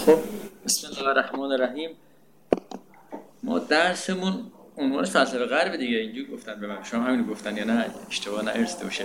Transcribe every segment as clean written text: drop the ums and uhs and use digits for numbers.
خب بسم الله الرحمن الرحیم. ما درسمون عنوانش فلسفه غرب دیگه، اینجوری گفتن به من، شما همین گفتن یا نه؟ اشتباه نرسیده باشه.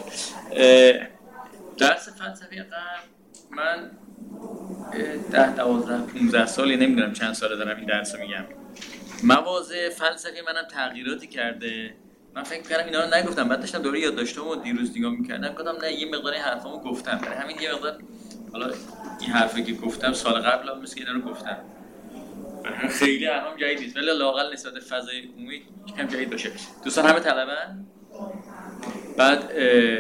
درس فلسفه غرب من 10 12 15 سالی نمیدونم چند ساله دارم این درس رو میگم. مواضع فلسفی منم تغییراتی کرده. من فکر کردم اینا رو نگفتم، بعد داشتم دوره یادداشت‌هامو دیروز نگاه می‌کردم، گفتم نه یه مقداری حرفامو گفتم، برای همین یه مقدار حالا این حرفی که گفتم سال قبل هم مثل اینا رو گفتم، خیلی اهم جدید نیست، ولی لااقل نسبت به فضای عمومی کم جدید باشه. دوستان همه طلبن؟ بعد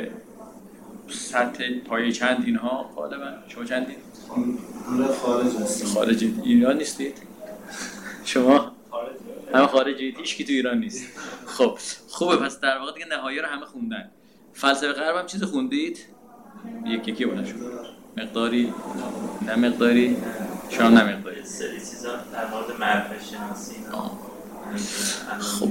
سطح پایه چند اینها غالبا شما چندین؟ خارج هستید. خارج ایران نیستید؟ شما همه خارجید، هیچ کی تو ایران نیست. خب خوبه، پس در واقع دیگه نهایه رو همه خوندن. فلسفه غرب هم چیز خوندید؟ یکی بالا شد مقداری، نه مقداری، شما نه مقداری، سری چیزا در مورد معرفت شناسی. خب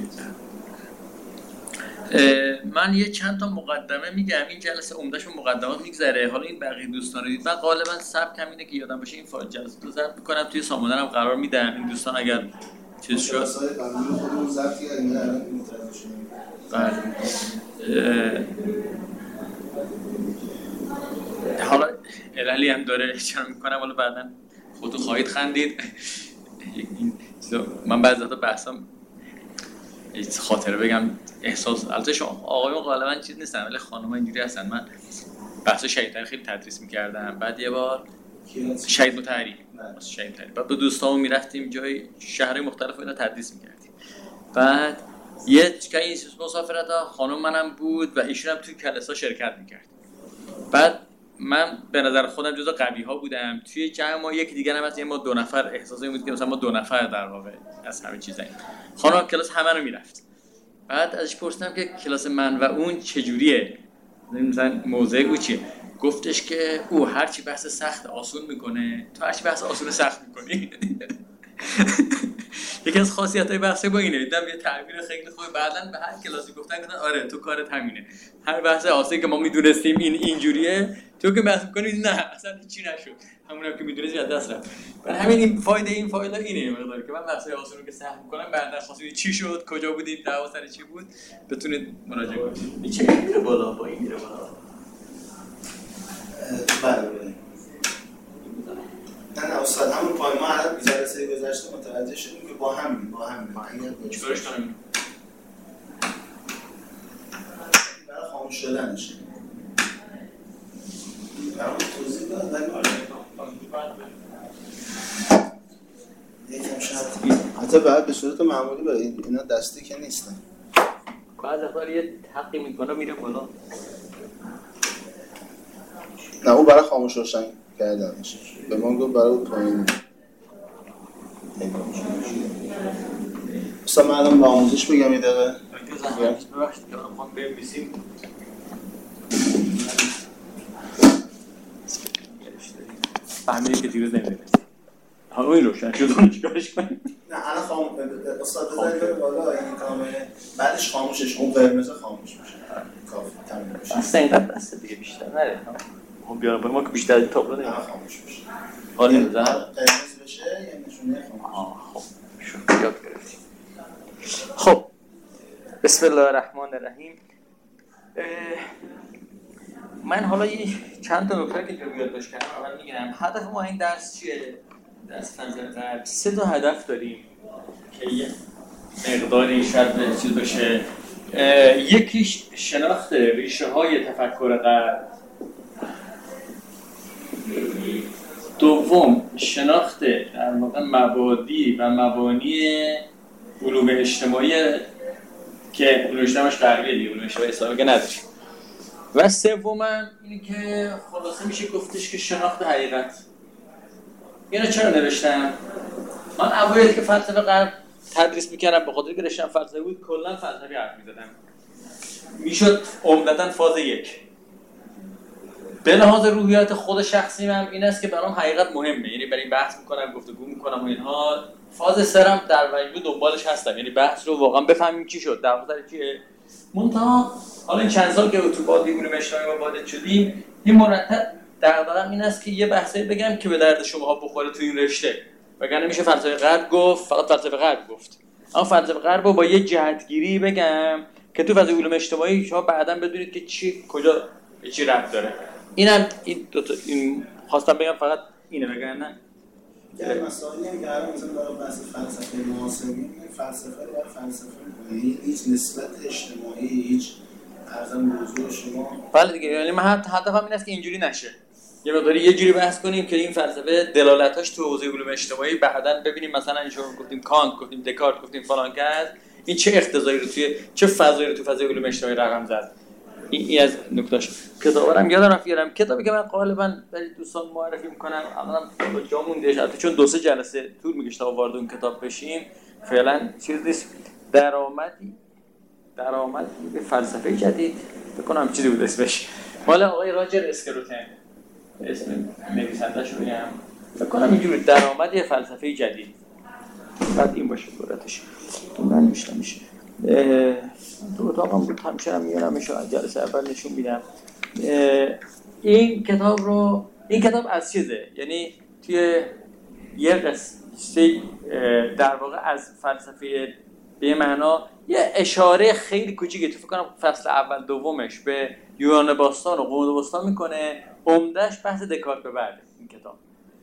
من یه چند تا مقدمه میگم، این جلسه عمده‌شون مقدمات میگذره. حالا این بقیه دوستان رو دید، من غالبا سبکم اینه که یادم باشه این فایل جلسه رو ضبط می‌کنم، توی سامانه هم قرار میدم. این دوستان اگر چیز شد خودمون ضبط کردیم الان متوجه شدیم. حالا الهی هم داره اجرا میکنم، حالا بعداً خودتون خواهید خندید. من بعضی وقتا بحثم خاطره بگم احساس، البته شما آقایون غالبا چیز نیستن ولی خانم‌ها اینجوری هستن. من بحث شهید خیلی تدریس میکردم، بعد یه بار شهید مطهری بعد با دوستامون میرفتیم جای شهرهای مختلف اینا تدریس میکردیم. بعد یه این مسافرت ها خانم منم بود و ایشون هم توی کلاس‌ها شرکت میکرد. بعد من به نظر خودم جزو قوی ها بودم توی جمع. ما یکی دیگه هم هست، ما 2 نفر احساسی بود که مثلا ما 2 نفر در واقع از همه چیزا. خانم کلاس همه رو میرفت. بعد ازش پرسیدم که کلاس من و اون چجوریه، مثلا موضوع چیه؟ گفتش که او هر چی بحث سخت آسون میکنه، تو هر چی بحث آسون سخت میکنی. یکی از خاصیت‌های بحث با اینه. دیدم یه تعبیر خیلی خوبه، بعدن به هر کلاسی گفتن آره تو کارت همینه، هر بحث آسونی که ما میدونستیم این اینجوریه، تو که بحث می‌کنی نه اصلا هیچی نشد، همونم که میدونستی از دست رفت. برای همین این فایده این فایل اینه مقدار که من بحث آسون رو که سخت می‌کنم، بعدن خاصی چی شد، کجا بودید، دعوا سر چی بود، بتونید مراجعه کنید. این چه میره بالا با این میره بالا. بله نه استاد همون پای ما الان جلسه گذشته متوجه شدیم که با هم چیکارش کنیم؟ برای خاموش شدنش برای توضیح داد ولی یکم شاید حتی باید به صورت معمولی برای اینا دستی که نیستن، بعضی وقتا یه تقی میکنه میره بالا. نه اون برای خاموش روشن کردنش، به من گفت برای پایین. اصلا من الان به آموزش بگم یه دقیقه ببخشید که من بنویسیم. فهمیدی که دیروز نمی‌دونستی حالا این روشن شد اون چیکارش کنیم؟ نه الان خاموش استاد بذارید بره بالا این کامله، بعدش خاموشش اون قرمز خاموش میشه کافی تموم میشه. اصلا اینقدر بسته دیگه بیشتر نره. خب بیارم پای ما که بیشتر این تابلو نمیشه خاموش میشه. حالا نمیزن قرمز بشه یه نشونه خاموش. خب شد یاد گرفتیم. خب بسم الله الرحمن الرحیم. من حالا چند تا نکته که تو یادداشت کردم اول میگم. هدف ما این درس چیه؟ درس فلسفه غرب 3 تا هدف داریم که یه مقداری شاید چیز بشه. یکیش شناخت ریشه های تفکر غرب، دوم شناخت در واقع مبادی و مبانی علوم اجتماعی که علوم اجتماعیش غربیه دیگه، علوم اجتماعی اسلامی که نداریم، و سومم اینه که خلاصه میشه گفتش که شناخت حقیقت. اینو چرا نوشتم؟ من اوایل که فلسفه غرب تدریس میکردم به خاطر که رشته‌ام فلسفه بود، کلا فلسفی حرف میزدم، میشد عمدتاً فاز 1. به لحاظ روحیات خود شخصی من این است که برام حقیقت مهمه، یعنی برای بحث میکنم، گفتگو میکنم و اینها. فاز 3 هم در وجود دنبالش هستم، یعنی بحث رو واقعا بفهمیم چی شد، در واقع چیه. منتها حالا این چند سال که تو بادی علوم اجتماعی وارد شدیم، این مرتب دغدغه‌م این است که یه بحثی بگم که به درد شماها بخوره تو این رشته، وگرنه میشه فلسفه غرب گفت، فقط فلسفه غرب گففت. اما فلسفه غرب رو با یه جهتگیری بگم که تو فضای علوم اجتماعی شما بعداً بدونید که چی کجا به چی ربط داره. اینم این دو تا این خواستم بگم، فقط اینه، وگرنه یه مسائلی هم که الان مثلا برای بحث فلسفه معاصرین، فلسفه رو برای فلسفه می‌کنه، هیچ نسبت اجتماعی، هیچ ارزم موضوع شما. بله دیگه، یعنی من هدفم این است که اینجوری نشه. یه مقداری یه جوری بحث کنیم که این فلسفه دلالتاش تو حوزه علوم اجتماعی بعداً ببینیم، مثلا اینجوری گفتیم کانت، گفتیم دکارت، گفتیم فلان کس، این چه اقتضایی رو توی چه فضایی رو تو فضای علوم اجتماعی رقم زد. این از نکتهش. کتابارم یادم رفت بیارم، کتابی که من غالباً برای دوستان معرفی می‌کنم الانم با جا موندهش، البته چون 2-3 جلسه طول می‌کشه تا وارد اون کتاب بشیم، فعلا چیز نیست. درآمدی به فلسفه جدید، فکر کنم چیزی بود اسمش، مال آقای راجر اسکروتن، اسم نویسنده‌ش رو بگم، فکر کنم اینجوری درآمدی فلسفه جدید، بعد این باشه صورتش. من میشه تو اتاقم بود، همشه میارمش جلسه اول نشون میدم. این کتاب از چیزه، یعنی توی یه قصه در واقع از فلسفه به معنا یه اشاره خیلی کوچیکه، تو فکر کنم فصل اول دومش به یونان باستان و قرون وسطا میکنه، عمدهش بحث دکارت به بعد این کتاب.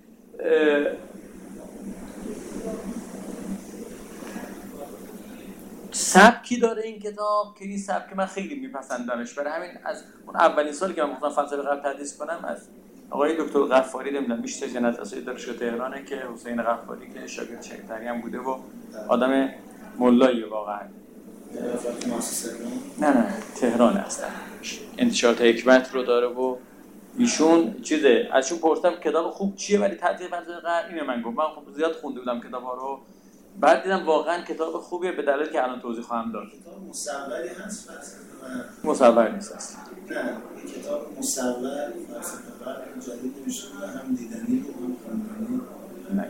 سبکی داره این کتاب که این سبک من خیلی میپسندمش، برای همین از اون اولین سالی که من گفتم فلسفه غرب تدریس کنم از آقای دکتر غفاری نمیدونم میشه از اساتید دانشگاه تهرانه که حسین غفاری که شاگرد شیخ‌طری هم بوده و آدم مولایی واقعا. نه تهران هستن، انتشارات حکمت رو داره و ایشون چیزه، ازشون پرسیدم کتاب خوب چیه ولی تدریس فلسفه غرب، اینو من گفت من خب زیاد خونده بودم کتابا رو، بعد دیدم واقعا کتاب خوبیه به دلیلی که الان توضیح خواهم داد. کتاب مصوری هست فلسفه؟ مصور نیست اصلا. نه، این کتاب مصور فلسفه غرب جدید نوشته هم دیدنی و هم خوندنی. نه.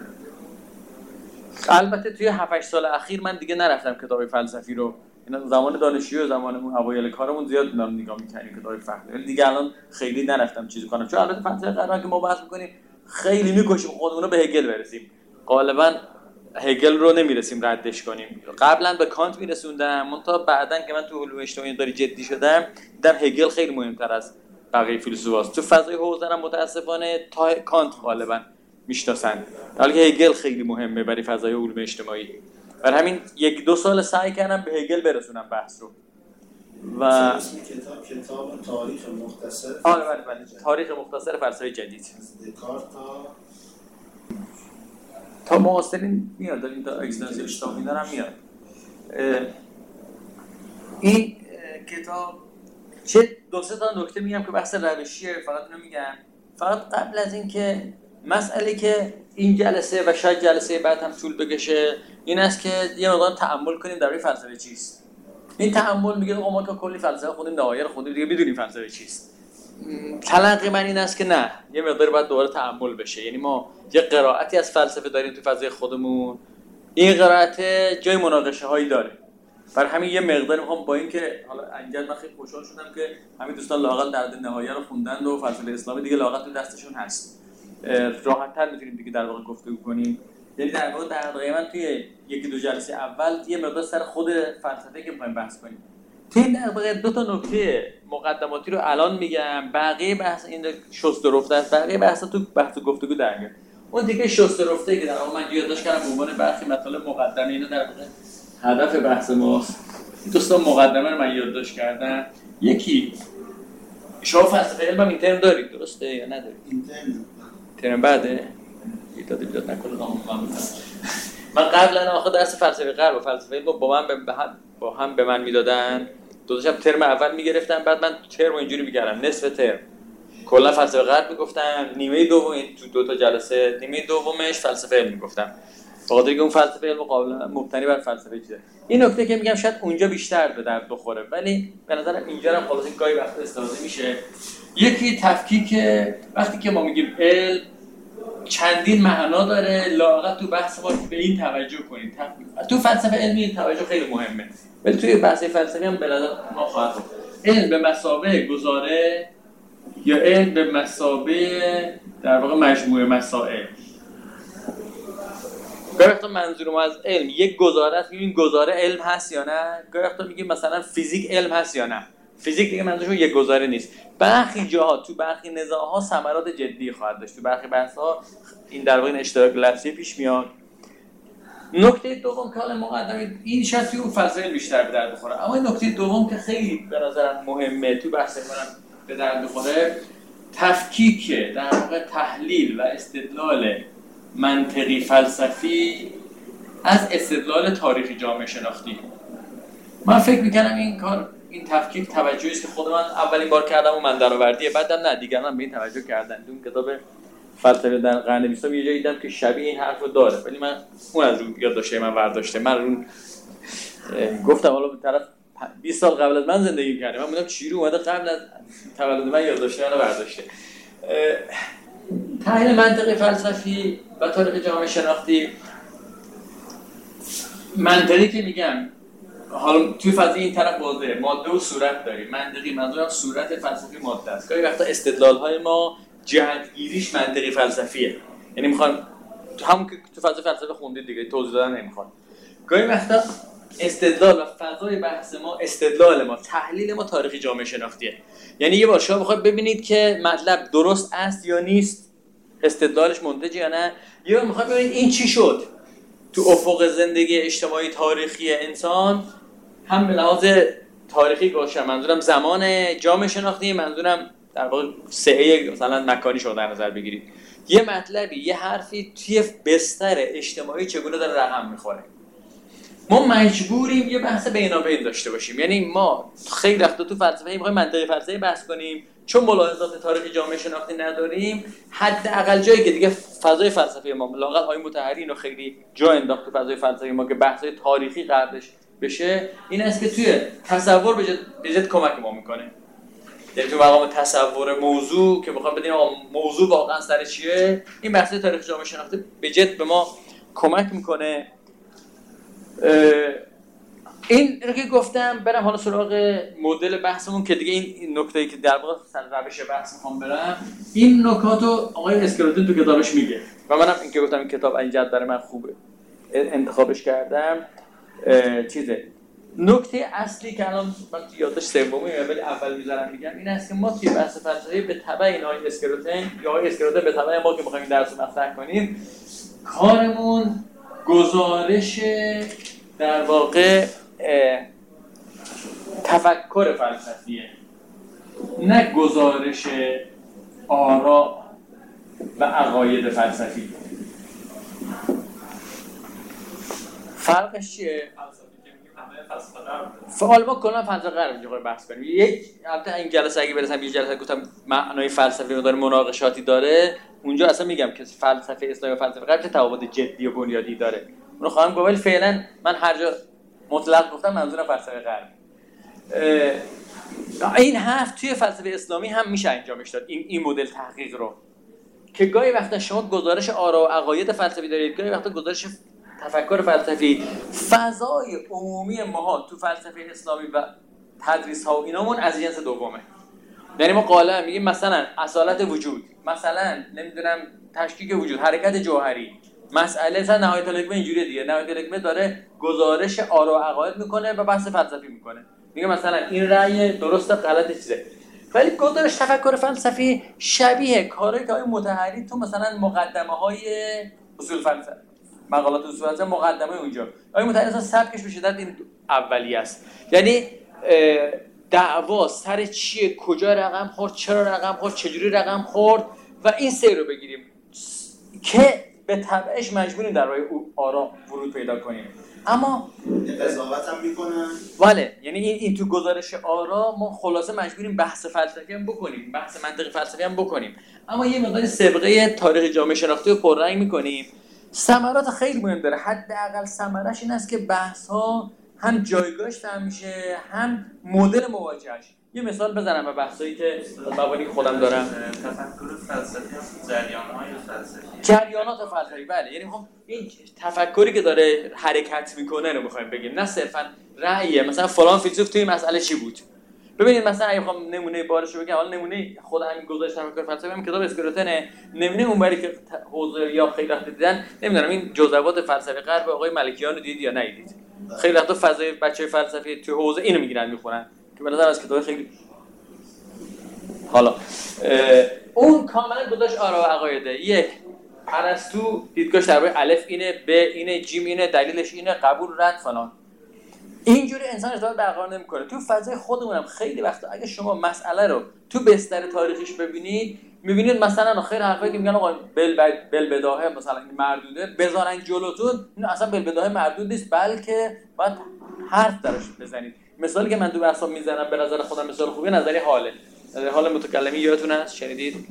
البته توی 7-8 سال اخیر من دیگه نرفتم کتاب فلسفی رو. اینا زمان دانشجویی و زمانمون اوایل کارمون زیاد اینا رو نگاه می‌کردیم کتاب فقه. ولی دیگه الان خیلی نرفتم چیزی کنم. چون البته فلسفه غرب که ما بحث می‌کنیم خیلی می‌کشیم خودمون رو به هگل برسیم. غالباً هگل رو نمی‌رسیم ردش کنیم. قبلا به کانت می‌رسوندم، منتها بعداً که من تو علوم اجتماعی داری جدی شدم، دیدم هگل خیلی مهم‌تر از بقیه فیلسوفاست. تو فضای حوزه هم متأسفانه تا کانت غالباً میشناسن، حالا که هگل خیلی مهمه برای فضای علوم اجتماعی. برای همین 1-2 سال سعی کردم به هگل برسونم بحث رو. و اسم کتاب تاریخ مختصر. بله تاریخ مختصر فلسفه جدید. دکارت تا معاصرین میاد، این تا اگزیستانسیال اشتاقی دارم میاد. این کتاب چه 2-3 تا نکته میگم که بحث روشیه، فقط اینو میگم. فقط قبل از این که مسئله که این جلسه و شاید جلسه بعد هم طول بکشه این است که یه مقدار تأمل کنیم درباره فلسفه چیست. این تأمل میگه ما که کلی فلسفه خوندیم، نهایت خوندیم، دیگه میدونیم فلسفه چیست. تلقی من این است که نه، یه مقدار باید دوباره تأمل بشه. یعنی ما یه قرائتی از فلسفه داریم تو فضای خودمون، این قرائت جای مناقشه هایی داره. برای همین یه مقدار میخوام با این که حالا انجام من خیلی خوشحال شدم که همین دوستان لااقل در نهایت رو خوندن و فلسفه اسلامی دیگه لااقل تو دستشون هست، راحت‌تر میتونیم دیگه در واقع گفتگو کنیم. یعنی در واقع من توی 1-2 جلسه اول یه مقدار سر خود فلسفه که می‌خوایم بحث کنیم. توی این در واقع 2 تا نکته مقدماتی رو الان میگم، بقیه بحث این شسته رفته است، بقیه بحث تو بحث و گفتگو در میاد. اون دیگه شسته رفته که در واقع من یادداشت کردم به عنوان برخی مطالب مقدمه، اینا در واقع هدف بحث ماست. دوستان مقدمه رو من یادداشت کردم. یکی شما فلسفه علم هم این ترم دارید درسته یا ندارید؟ این ترم بعده؟ ایداد نکنه من قبلا آخه درس فلسفه غرب و فلسفه علم با هم به من میدادن، دو تا ترم اول میگرفتن، بعد من ترم اینجوری میگردم نصف ترم کلا فلسفه غرب میگفتم، نیمه دوم تو 2 تا جلسه نیمه دومش فلسفه علم میگفتم، بخاطر اینکه اون فلسفه علم قابلا مبتنی بر فلسفه چیزه. این نکته که میگم شاید اونجا بیشتر به درد بخوره، ولی به نظرم اینجا هم خلاص گاهی وقت استفاده میشه. یکی تفکیک، وقتی که ما میگیم علم چندین معنا داره، لااقل تو بحث ما به این توجه کنید. تو فلسفه علمی این توجه خیلی مهمه، ولی توی بحث فلسفی هم به نظر ما خواهد بود. علم به مثابه گزاره یا علم به مثابه در واقع مجموعه مسائل. گاهی وقتا منظور ما از علم یک گزاره است، میگیم گزاره علم هست یا نه. گاهی وقتا میگیم مثلا فیزیک علم هست یا نه. فیزیک دیگه منظورشون یک گزاره نیست. برخی جاها تو برخی نزاع‌ها ثمرات جدی خواهد داشت، تو برخی بحث‌ها این در واقع اشتراک لفظی پیش میاد. نکته دوم که حالا مقدمه این شاید توی اون فضایل بیشتر به درد بخوره، اما این نکته دوم که خیلی به نظرم مهمه تو بحث منم به درد بخوره، تفکیک در واقع تحلیل و استدلال منطقی فلسفی از استدلال تاریخی جامعه شناختی. من فکر میکنم این تفکیک توجهی است که خود من اولین بار کردم و من درآوردیه، بعدم نه دیگران به این توجه کردن. اون کتاب فلسفه در قرن 20 یه جایی دیدم که شبیه این حرفو داره، ولی من اون از رو یادداشت من برداشته. من اون گفتم حالا به طرف 20 سال قبل از من زندگی کرده، من میگم چیرو اومده قبل از تولد من یادداشت منو برداشته. تحلیل منطقی فلسفی و تاریخ جامعه شناختی، منطقی که میگم حالا توی فضای این طرف واضحه، ماده و صورت داریم. منطقی منظورم صورت فلسفی ماده است. گاهی وقتا استدلال‌های ما جهتگیریش منطقی فلسفیه، یعنی میخوان همون که تو فضای فلسفه خوندید دیگه توضیح دادن نمیخواد. گاهی وقتا استدلال و فضای بحث ما، استدلال ما، تحلیل ما تاریخی جامعه شناختیه. یعنی یه بار شما بخواید ببینید که مطلب درست است یا نیست، استدلالش منتجه یا نه، یا میخواید ببینید این چی شد تو افق زندگی اجتماعی تاریخی انسان، هم به لحاظ تاریخی باشه، منظورم زمان جامعه شناختی، منظورم در واقع سعه مثلا مکانی شو در نظر بگیرید. یه مطلبی، یه حرفی توی بستر اجتماعی چگونه داره رقم میخوره. ما مجبوریم یه بحث بینابین داشته باشیم. یعنی ما خیلی وقتا تو فلسفه میخوایم منطقی فلسفی بحث کنیم، چون ملاحظات تاریخی جامعه شناختی نداریم، حداقل جایی که دیگه فضای فلسفی ما لااقل آقای مطهری اینو خیلی جا انداخت تو فضای فلسفی ما که بحث‌های تاریخی قبلش بشه، این است که توی تصور به جد کمک ما میکنه. یعنی تو مقام تصور موضوع که میخوام بدیم موضوع واقعا سر چیه، این بحث تاریخ جامعه شناختی به جد به ما کمک میکنه. این رو که گفتم برم حالا سراغ مدل بحثمون که دیگه این نکته‌ای که در واقع سر روش بحث میخوام برم، این نکاتو آقای اسکلوتون تو کتابش میگه و منم این که گفتم این کتاب این جد برای من خوبه انتخابش کردم. چیزه نکته اصلی که الان من یادداشت سومی ولی اول میذارم میگم این است که ما توی بحث فلسفی به تبع این آقای اسکلوتن یا آقای اسکلوتن به تبع ما که می‌خوایم این درس رو مطرح کنیم، کارمون گزارش در واقع تفکر فلسفیه، نه گزارش آراء و عقاید فلسفی. فرقش چیه؟ فعال ما کلا فلسفه قرار اینجا بحث کنیم. یک البته این جلسه اگه برسم یه جلسه گفتم معنای فلسفی مقدار مناقشاتی داره، اونجا اصلا میگم که فلسفه اسلامی و فلسفه غرب چه تفاوت جدی و بنیادی داره، اونو خواهم گفت، ولی فعلا من هر جا مطلق گفتم منظورم فلسفه غرب. این حرف توی فلسفه اسلامی هم میشه انجامش داد، این مدل تحقیق رو که گاهی وقتا شما گزارش آراء و عقاید فلسفی دارید، گاهی وقتا گزارش تفکر فلسفی. فضای عمومی ما تو فلسفه اسلامی و تدریس ها و اینامون از جنس دومه. یعنی ما قالا میگیم مثلا اصالت وجود، مثلا نمیدونم تشکیک وجود، حرکت جوهری، مسئله مثلا نهایت الحکمه اینجوریه دیگه. نهایت الحکمه داره گزارش آراء و عقاید میکنه و بحث فلسفی میکنه، میگه مثلا این رأی درست غلط چیزه. ولی گزارش تفکر فلسفی شبیه کاری که آقای مطهری تو مثلا مقدمه‌های اصول فلسفه، مقالات اصول فلسفه، مقدمه اونجا آقای مطهری اصلا سبکش به شدت این اولیه است. یعنی دعوا سر چیه، کجا رقم خورد، چرا رقم خورد، چجوری رقم خورد و این سیر رو بگیریم که به تبعش مجبوریم در راه آراء ورود پیدا کنیم. اما قضاوت هم میکنن. بله، یعنی این تو گزارش آراء ما خلاصه مجبوریم بحث فلسفی هم بکنیم، بحث منطقی فلسفی هم بکنیم، اما یه مقدار سابقه تاریخ جامعه شناختی رو پررنگ میکنیم. ثمرات خیلی مهم داره. حداقل ثمرش این است که بحث ها هم جایگاهش فهم میشه، هم مدل مواجهش. یه مثال بزنم به بحثایی که مبانی که خودم دارم. تفکر فلسفی هست، جریان‌های فلسفی، جریانات فلسفی. بله، یعنی میخوام این تفکری که داره حرکت میکنه رو میخوایم بگیم، نه صرفا رأیه مثلا فلان فیلسوف توی مسئله چی بود. ببینید مثلا اگه بخوام نمونه بارش رو بگم، حالا نمونه خود همین گزارش تفکر فلسفی هم کتاب اسکروتنه، نمونه اونوری که حوزه یا خیلی وقت دیدن، نمیدونم این جزوات فلسفی غرب آقای ملکیان رو دیدید یا ندیدید؟ خیلی وقتا فضای بچهای فلسفی تو حوزه اینو میگیرن میخونن که به نظر از کتاب خیلی حالا اون کاملا گذاشت آرا و عقایده. یک، ارسطو دیدگاهش درباره الف اینه، ب اینه، جیم اینه، دلیلش اینه، قبول رد فلان. اینجوری انسان ارتباط برقرار نمیکنه. تو فضای خودمونم خیلی وقتا اگه شما مسئله رو تو بستر تاریخیش ببینید، میبینید مثلا خیلی حرفایی که میگن آقا بلبداهه مثلا مردوده بذارن جلوتون، این اصلا بلبداهه مردود نیست، بلکه باید حرف درش بزنید. مثالی که من تو بحثام میزنم به نظر خودم مثال خوبی نظریه حاله. حال متکلمی یادتون هست؟ شنیدید؟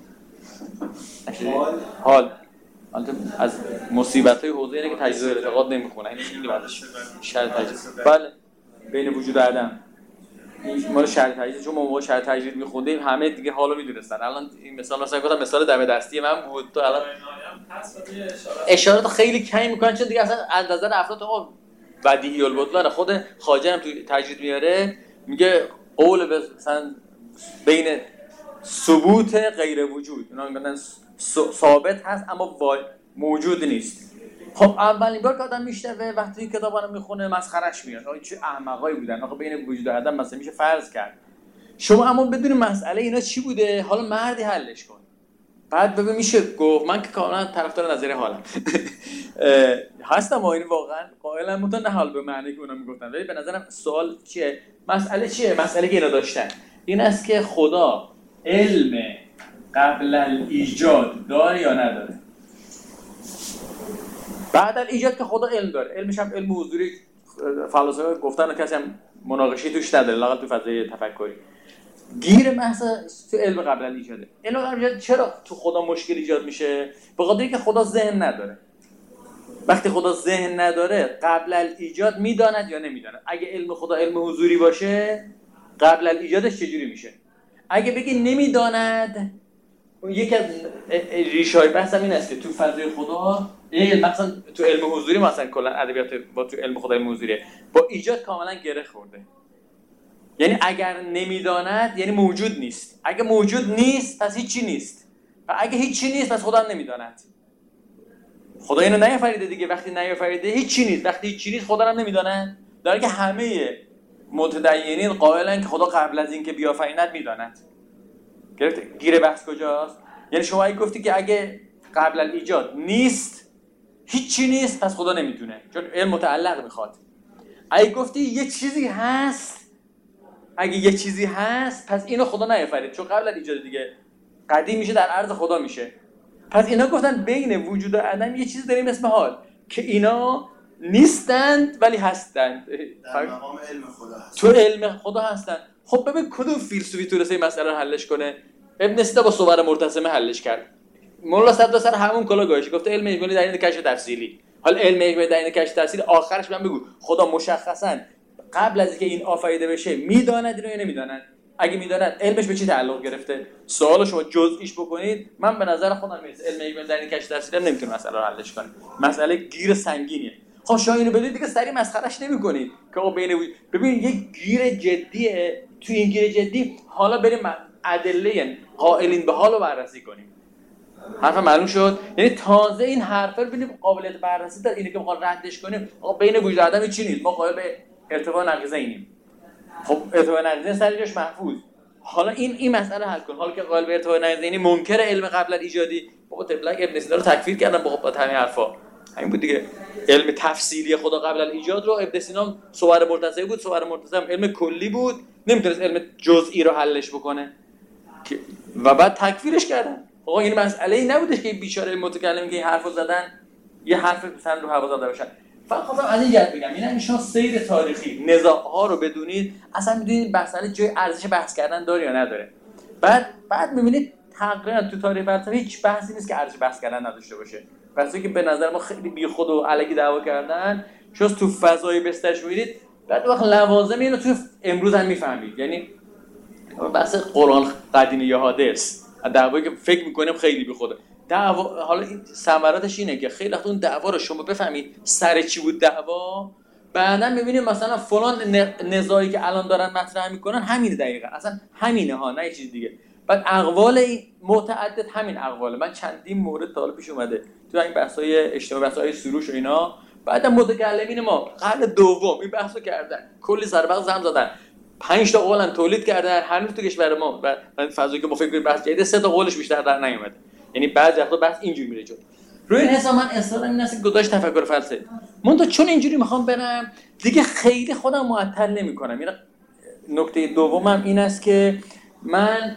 حال از مصیبت‌های حوزه اینه که تجزیه اعتقاد نمی‌خونه. این خیلی بعدش شرط تجزیه. بله، بین وجود و عدم. این مال شرط تجزیه، چون ما موقع شرط تجزیه می‌خوندیم همه دیگه حالو می‌دونستن. الان این مثال مثلا گفتم مثال دم دستی من بود، تو الان اشارات خیلی کمی می‌کنن چون دیگه اصلا از نظر افراد آقا بدیهی البطلان خود خواجه هم تو تجدید میاره، میگه قول مثلا بین ثبوت غیر وجود، اونا میگن ثابت هست اما موجود نیست. خب اولین بار که آدم میشنوه وقتی این کتابا رو میخونه مسخرهش میاد. آقا چه احمقایی بودن، آقا بین وجود و عدم مثلا میشه فرض کرد. شما اما بدون مسئله اینا چی بوده، حالا مردی حلش کن. بعد ببین میشه گفت من که کاملا طرفدار نظریه حالم هستم، این واقعا قائلا متون نه حال به معنی که اونا میگفتن، ولی به نظرم سوال چیه، مسئله چیه، مسئله که اینا داشتن این است که خدا علم قبل الایجاد داره یا نداره. بعد از ایجاد که خدا علم داره، علمش هم علم حضوری فلاسفه گفتن و کسی هم مناقشه توش نداره، لااقل تو فضای تفکری. گیر محض تو علم قبل الایجاده. علم قبل الایجاد چرا تو خدا مشکل ایجاد میشه؟ به خاطر اینکه خدا ذهن نداره. وقتی خدا ذهن نداره قبل الایجاد میداند یا نمیداند. اگه علم خدا علم حضوری باشه قبل الایجادش چجوری میشه؟ اگه بگی نمیداند، یکی از ریشه‌های بحثم این است که تو فضای خدا مثلا تو علم حضوری مثلا کلا ادبیات با تو علم خدا علم حضوریه با ایجاد کاملا گره خورده. یعنی اگر نمیداند یعنی موجود نیست، اگه موجود نیست پس هیچی نیست، و اگه هیچی نیست پس خدا هم نمیداند. خدا اینو نیافریده دیگه، وقتی نیافریده هیچی نیست، وقتی هیچی نیست خدا هم نمیداند. در حالی که همه متدینین قائلن که خدا قبل از اینکه بیافریند میداند. گرفت گیر بحث کجاست؟ یعنی شما اگه گفتی که اگه قبل الایجاد نیست هیچی نیست پس خدا نمیدونه، چون علم متعلق میخواد. اگه گفتی یه چیزی هست، اگه یه چیزی هست پس اینو خدا نیافرید، چون قبل الایجاد دیگه قدیم میشه در عرض خدا میشه. پس اینا گفتن بین وجود و عدم یه چیزی داریم اسم حال که اینا نیستند ولی هستند، در مقام علم خدا هست، تو علم خدا هستند. خب ببین کدوم فیلسوفی تونسته این مسئله رو حلش کنه؟ ابن سینا با صور مرتسمه حلش کرد. مولا صدر سر همون کلا گوش گفته علم اجمالی در این کشف تفصیلی. حالا علم اجمالی در این کشف تفصیلی آخرش من بگو خدا مشخصاً قبل از اینکه این آفریده بشه میداند اینو یا نمیداند؟ اگه میداند علمش به چی تعلق گرفته؟ سوالو شما جزئیش بکنید، من به نظر خودم میرسه علم اجمالی در این کشف تفصیلی نمیتونه مسئله رو حلش کنه. مسئله گیر سنگینیه. خب شما اینو بدید دیگه سری مسخرهش نمی‌کنید که آقا ببین یک گیر جدیه. تو این گیر جدی حالا بریم ادله قائلین به حالو بررسی کنیم. حرف معلوم شد؟ یعنی تازه این حرفا رو ببینیم قابلیت بررسی داره. اینه که می‌خوام ردش کنیم آقا بین وجود آدم چی نیست، ما قائل به ارتفاع نقیضینیم. خب ارتفاع نقیضین سر جاش محفوظ. حالا این مسئله حل کن. حالا که قائل به ارتفاع نقیضینی منکر علم قبل الایجادی، بابا تبلک ابن سینا رو تکفیر کردن با همین حرفا. همین بود دیگه. علم تفصیلی خدا قبل الایجاد رو ابن سینا صور مرتسم بود، صور مرتسم علم کلی بود، نمیتونست علم جزئی رو حلش بکنه و بعد تکفیرش کردن. آقا این مسئله ای نبودش که بیچاره متکلم که این حرفو زدن یه حرف مثلا رو هوا زده باشن. فقط خواستم از این جهت بگم یعنی شما سیر تاریخی نزاع‌ها رو بدونید اصلا میدونید مسئله جای ارزش بحث کردن داره یا نداره. بعد میبینید تقریبا تو تاریخ فلسفه هیچ بحثی نیست که ارزش بحث کردن نداشته باشه. بحثی که به نظر ما خیلی بیخود و الکی دعوا کردن شما تو فضای بسترش می‌بینید، بعد وقت لوازم اینو تو امروز هم میفهمید. یعنی بحث قرآن قدیم یا حادث، دعوایی که فکر می‌کنیم خیلی بیخوده. دعوا حالا این ثمراتش اینه که خیلی وقت اون دعوا رو شما بفهمید سر چی بود دعوا، بعدا می‌بینیم مثلا فلان نزاعی که الان دارن مطرح میکنن همین دقیقاً اصلا همینه ها، نه چیز دیگه. بعد اقوال متعدد همین اقواله. من چندین مورد تا حالا پیش اومده تو این بحث‌های اجتماعی، بحث‌های سروش و اینا، بعدم متکلمین ما قرن دوم این بحثو کردن، کلی سرباز زم زدن، 5 تا قولن تولید کردن، هنوز تو کشور ما و فضایی که ما فکر کنیم بحث جدید 3 تا قولش بیشتر در نیومده. یعنی بعضی وقتا بحث اینجوری میره جلو. روی این حساب من اصرارم این است که گذاشت تفکر فلسفی. من چون اینجوری میخوام برم دیگه خیلی خودم معطل نمی‌کنم. یعنی نکته دومم این است که من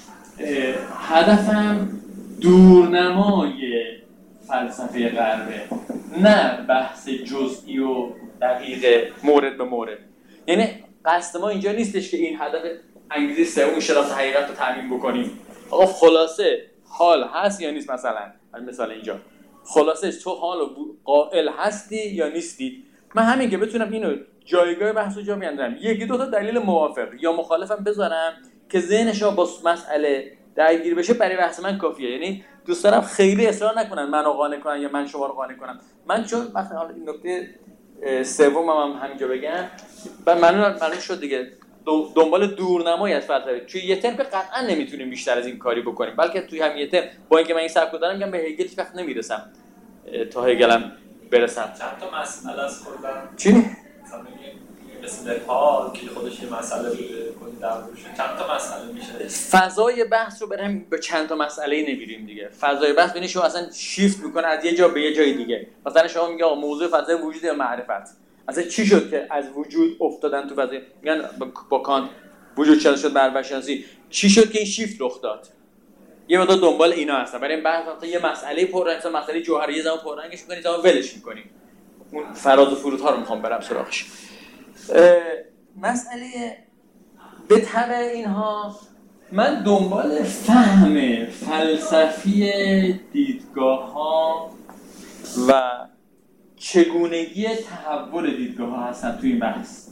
هدفم دورنمای فلسفه غربه، نه بحث جزئی و دقیق مورد به مورد. یعنی قصد ما اینجا نیستش که این هدف انگیزه سوم شناخت حقیقت رو تامین بکنیم. آقا خلاصه حال هست یا نیست؟ مثلا اینجا خلاصه تو حال و قائل هستی یا نیستی؟ من همین که بتونم اینو جایگاه بحث رو جا بیندرم، یکی دو تا دلیل موافق یا مخالفم بذارم که ذهنشا با مسئله درگیر بشه، برای بحث من کافیه. یعنی دوست دارم خیلی اصرار نکنن منو قانع کنن یا من شما رو قانع کنم. من چون مثلا حالا این نکته سومم هم همینجا بگم و معلوم شد دیگه، دنبال دورنمایی از فلسفه. توی یه ترم قطعا نمیتونیم بیشتر از این کاری بکنیم، بلکه توی هم یه ترم با اینکه من این سبک دارم میگم به هگل هیچ وقت نمیرسم تا هگلم برسم. چند تا مسئله از کلا چی؟ مثلا مثل حال که خودش یه مسئله بوده کلی دربارش چند تا مسئله میشه. فضای بحث رو بریم به چند تا مسئله نمیریم دیگه. فضای بحث ببینید شما اصلا شیفت میکنه از یه جا به یه جای دیگه. مثلا شما میگه آقا موضوع فضای وجود یا معرفت، اصلا چی شد که از وجود افتادن تو فضای، میگن با کانت وجود چرا شد معرفت شناسی، چی شد که این شیفت رخ داد؟ یه مقدار دنبال اینا هستن. برای این بحث وقتا یه مسئله پررنگ، مثلا مسئله جوهری، زمان پررنگش می‌کنید زمان ولش می‌کنیم. اون فراز و فرودها رو می‌خوام برم سراغش. مسئله به تبع اینها من دنبال فهم فلسفی دیدگاه‌ها و چگونگی تحول دیدگاه‌ها هستم تو این بحث.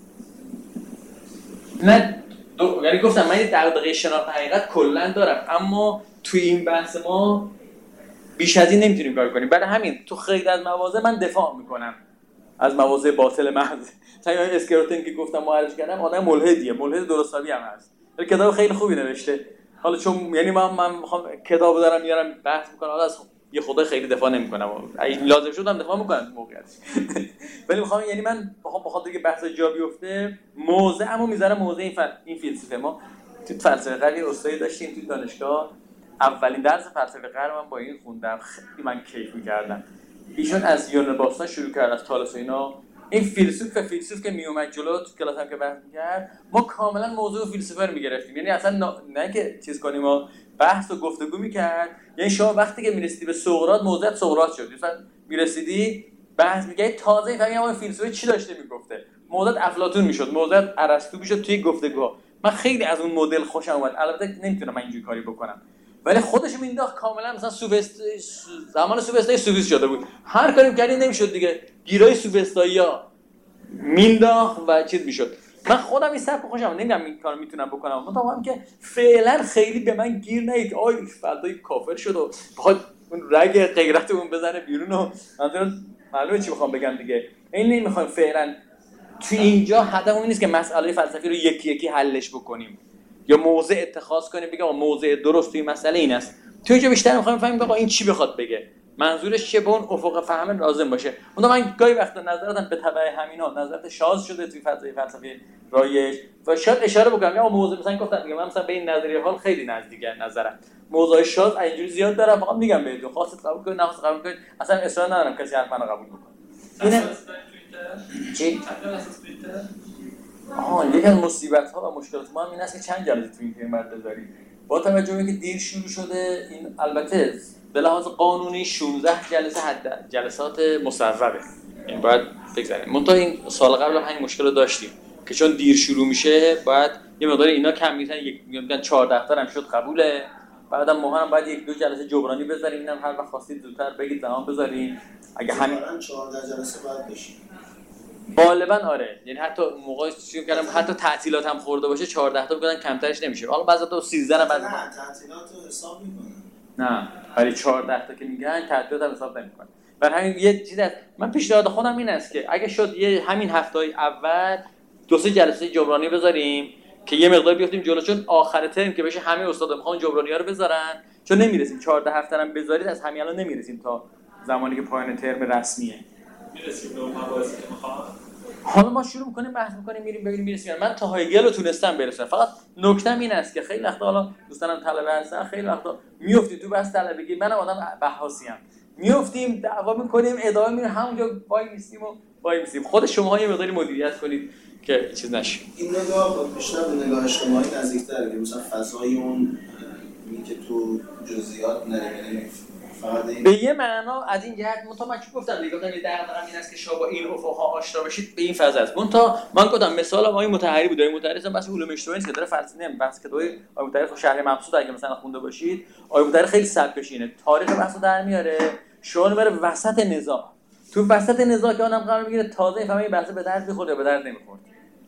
نه یعنی گفتم من یه دغدغه شناخت حقیقت کلا دارم، اما تو این بحث ما بیش از این نمیتونیم کار کنیم. برای همین تو خیلی از مواضع من دفاع میکنم از مواضع باطل محض. مثلا اسکروتن که گفتم معرفی کردم آدم ملحدیه، ملحد درستابی هم هست، کتاب خیلی خوبی نوشته. حالا چون یعنی من میخوام کتابو دارم میارم بحث میکنم، حالا از یه خدای خیلی دفاع نمیکنم، اگه لازم شدم دفاع میکنم موقعیت. ولی میخوام یعنی من بخاطر که بحث جا بیفته موضعمو میذارم موضع این فلسفه. ما تو فلسفه غرب استادی داشتیم تو دانشگاه، اولین درس فلسفه غرب من با این خوندم، خیلی من کیف می‌کردم. ایشون از یونان باستان شروع کرد، از تالس و اینا. این فیلسوف که میومد جلو تو کلاس هم که بحث می‌کرد، ما کاملا موضوع فلسفه رو می‌گرفتیم. یعنی اصلا نه که چیز کنیم، ما بحث و گفتگو می‌کرد. یعنی شما وقتی که می‌رسیدی به سقراط، موضوع سقراط شد. مثلا می‌رسیدی بحث می‌کردی، تازه فهمیدی اون فیلسوف چی داشته میگفته. موضوع افلاطون میشد، موضوع ارسطو میشد توی گفتگو. من خیلی از اون مدل خوشم اومد. البته نمیتونم من اینجوری کاری بکنم، ولی خودش مینداخت کاملا مثلا زمان سوفسطایی سوفیست شده بود. هر کاری می‌کردی نمیشد دیگه، گیرای سوفسطایی‌ها مینداخت و چیز میشد. من خودم این سبک خوشم، نمیگم این کارو میتونم بکنم، مطمئنم که فعلا خیلی به من گیر نیاد. آی فردای کافر شد و بخواد اون رگ غیرت اون بزنه بیرون و مثلا معلومه چی میخوام بگم دیگه. این نمیخوام فعلا تو اینجا هدفم نیست که مسئله فلسفی رو یکی یکی حلش بکنیم یا موضع اتخاذ کنیم بگم موضع درست توی مسئله این است. تو اینجا بیشتر میخوام بفهمیم آقا این چی بخواد بگه، منظورش چیه، به اون افق فهم لازم باشه. من گاهی وقتا نظراتم به تبع همینا نظرات شاذ شده توی فلسفه رایج و شاید اشاره بکنم یا موضوع مثلا گفتم دیگه، من مثلا به این نظریه حال خیلی نزدیکه نظرم، موضوع شاذ اینجوری زیاد دارم، فقط میگم بهتون خواستید قبول کنید نخواستید قبول کنید، اصلا اصرار ندارم کسی حرف منو قبول بکنه. اینه چی؟ یکی از مصیبت‌ها و مشکلات ما هم این است که چند جلسه تو این ترم بعد بذاریم. با توجه به اینکه دیر شروع شده، این البته به لحاظ قانونی 16 جلسه حد جلسات مصوبه، این باید بگذاریم. منتها این سال قبل هم همین مشکل رو داشتیم که چون دیر شروع میشه باید یه مقدار اینا کم میشن، میگن 14 تا هم شد قبوله، بعدم ما هم باید یک دو جلسه جبرانی بذاریم. اینم هر وقت خواستید زودتر بگید زمان بذاریم. اگه همین 14 جلسه باید بشیم غالبا آره، یعنی حتی موقعی چیزی کردم حتی تعطیلات هم خورده باشه 14 تا بگن کمترش نمیشه. حالا بعضی تا 13 هم بعضی تعطیلات رو حساب میکنن. نه ولی 14 تا که میگن تعطیلات هم حساب نمیکنن. برای همین یه چیز است، من پیشنهاد خودم این است که اگه شد یه همین هفته‌های اول 2-3 جلسه جبرانی بذاریم که یه مقدار بیافتیم جلو، چون آخر ترم که بشه همه استادا میخوان جبرانی‌ها رو بذارن، چون نمیرسیم 14 هفته هم بذارید از همین الان نمیرسیم تا زمانی که پایان ترم رسمیه. میرسیم به اون مباحثی که میخوام. حالا ما شروع می‌کنیم بحث می‌کنیم میریم ببینیم میرسیم. من تا هایگل رو تونستم برسم، فقط نکته‌م این است که خیلی وقتا حالا دوستانم طلبه هستن، خیلی وقتا میافتیم تو بحث طلبگی، منم آدم بحثیم، میافتیم دعوا می‌کنیم ادامه می‌ریم همونجا وای میسیم. خود شماها یه مقداری مدیریت کنید که چیز نشه. این نگاه بیشتر به نگاه اجتماعی نزدیک‌تره که مثلا فضای اون اینی که تو جزئیات نمی‌بینیم فقط این به یه معنا از این جهت من گفتم دغدغه‌م این است که شما با این افق‌ها آشنا بشید به این فضا است. من گفتم مثال آقای مطهری بود، آقای مطهری مثلا بحث علوم اجتماعی که داره فلسفه بحث که آقای مطهری خب شرح مبسوط اگه مثلا خونده باشید، آقای مطهری خیلی سبکش اینه، تاریخ بحثو در میاره، شما بره وسط نزاع، تو وسط نزاع که اونم قرار میگیره تازه فهمه این بحث به درد می‌خوره یا به درد نمی‌خوره.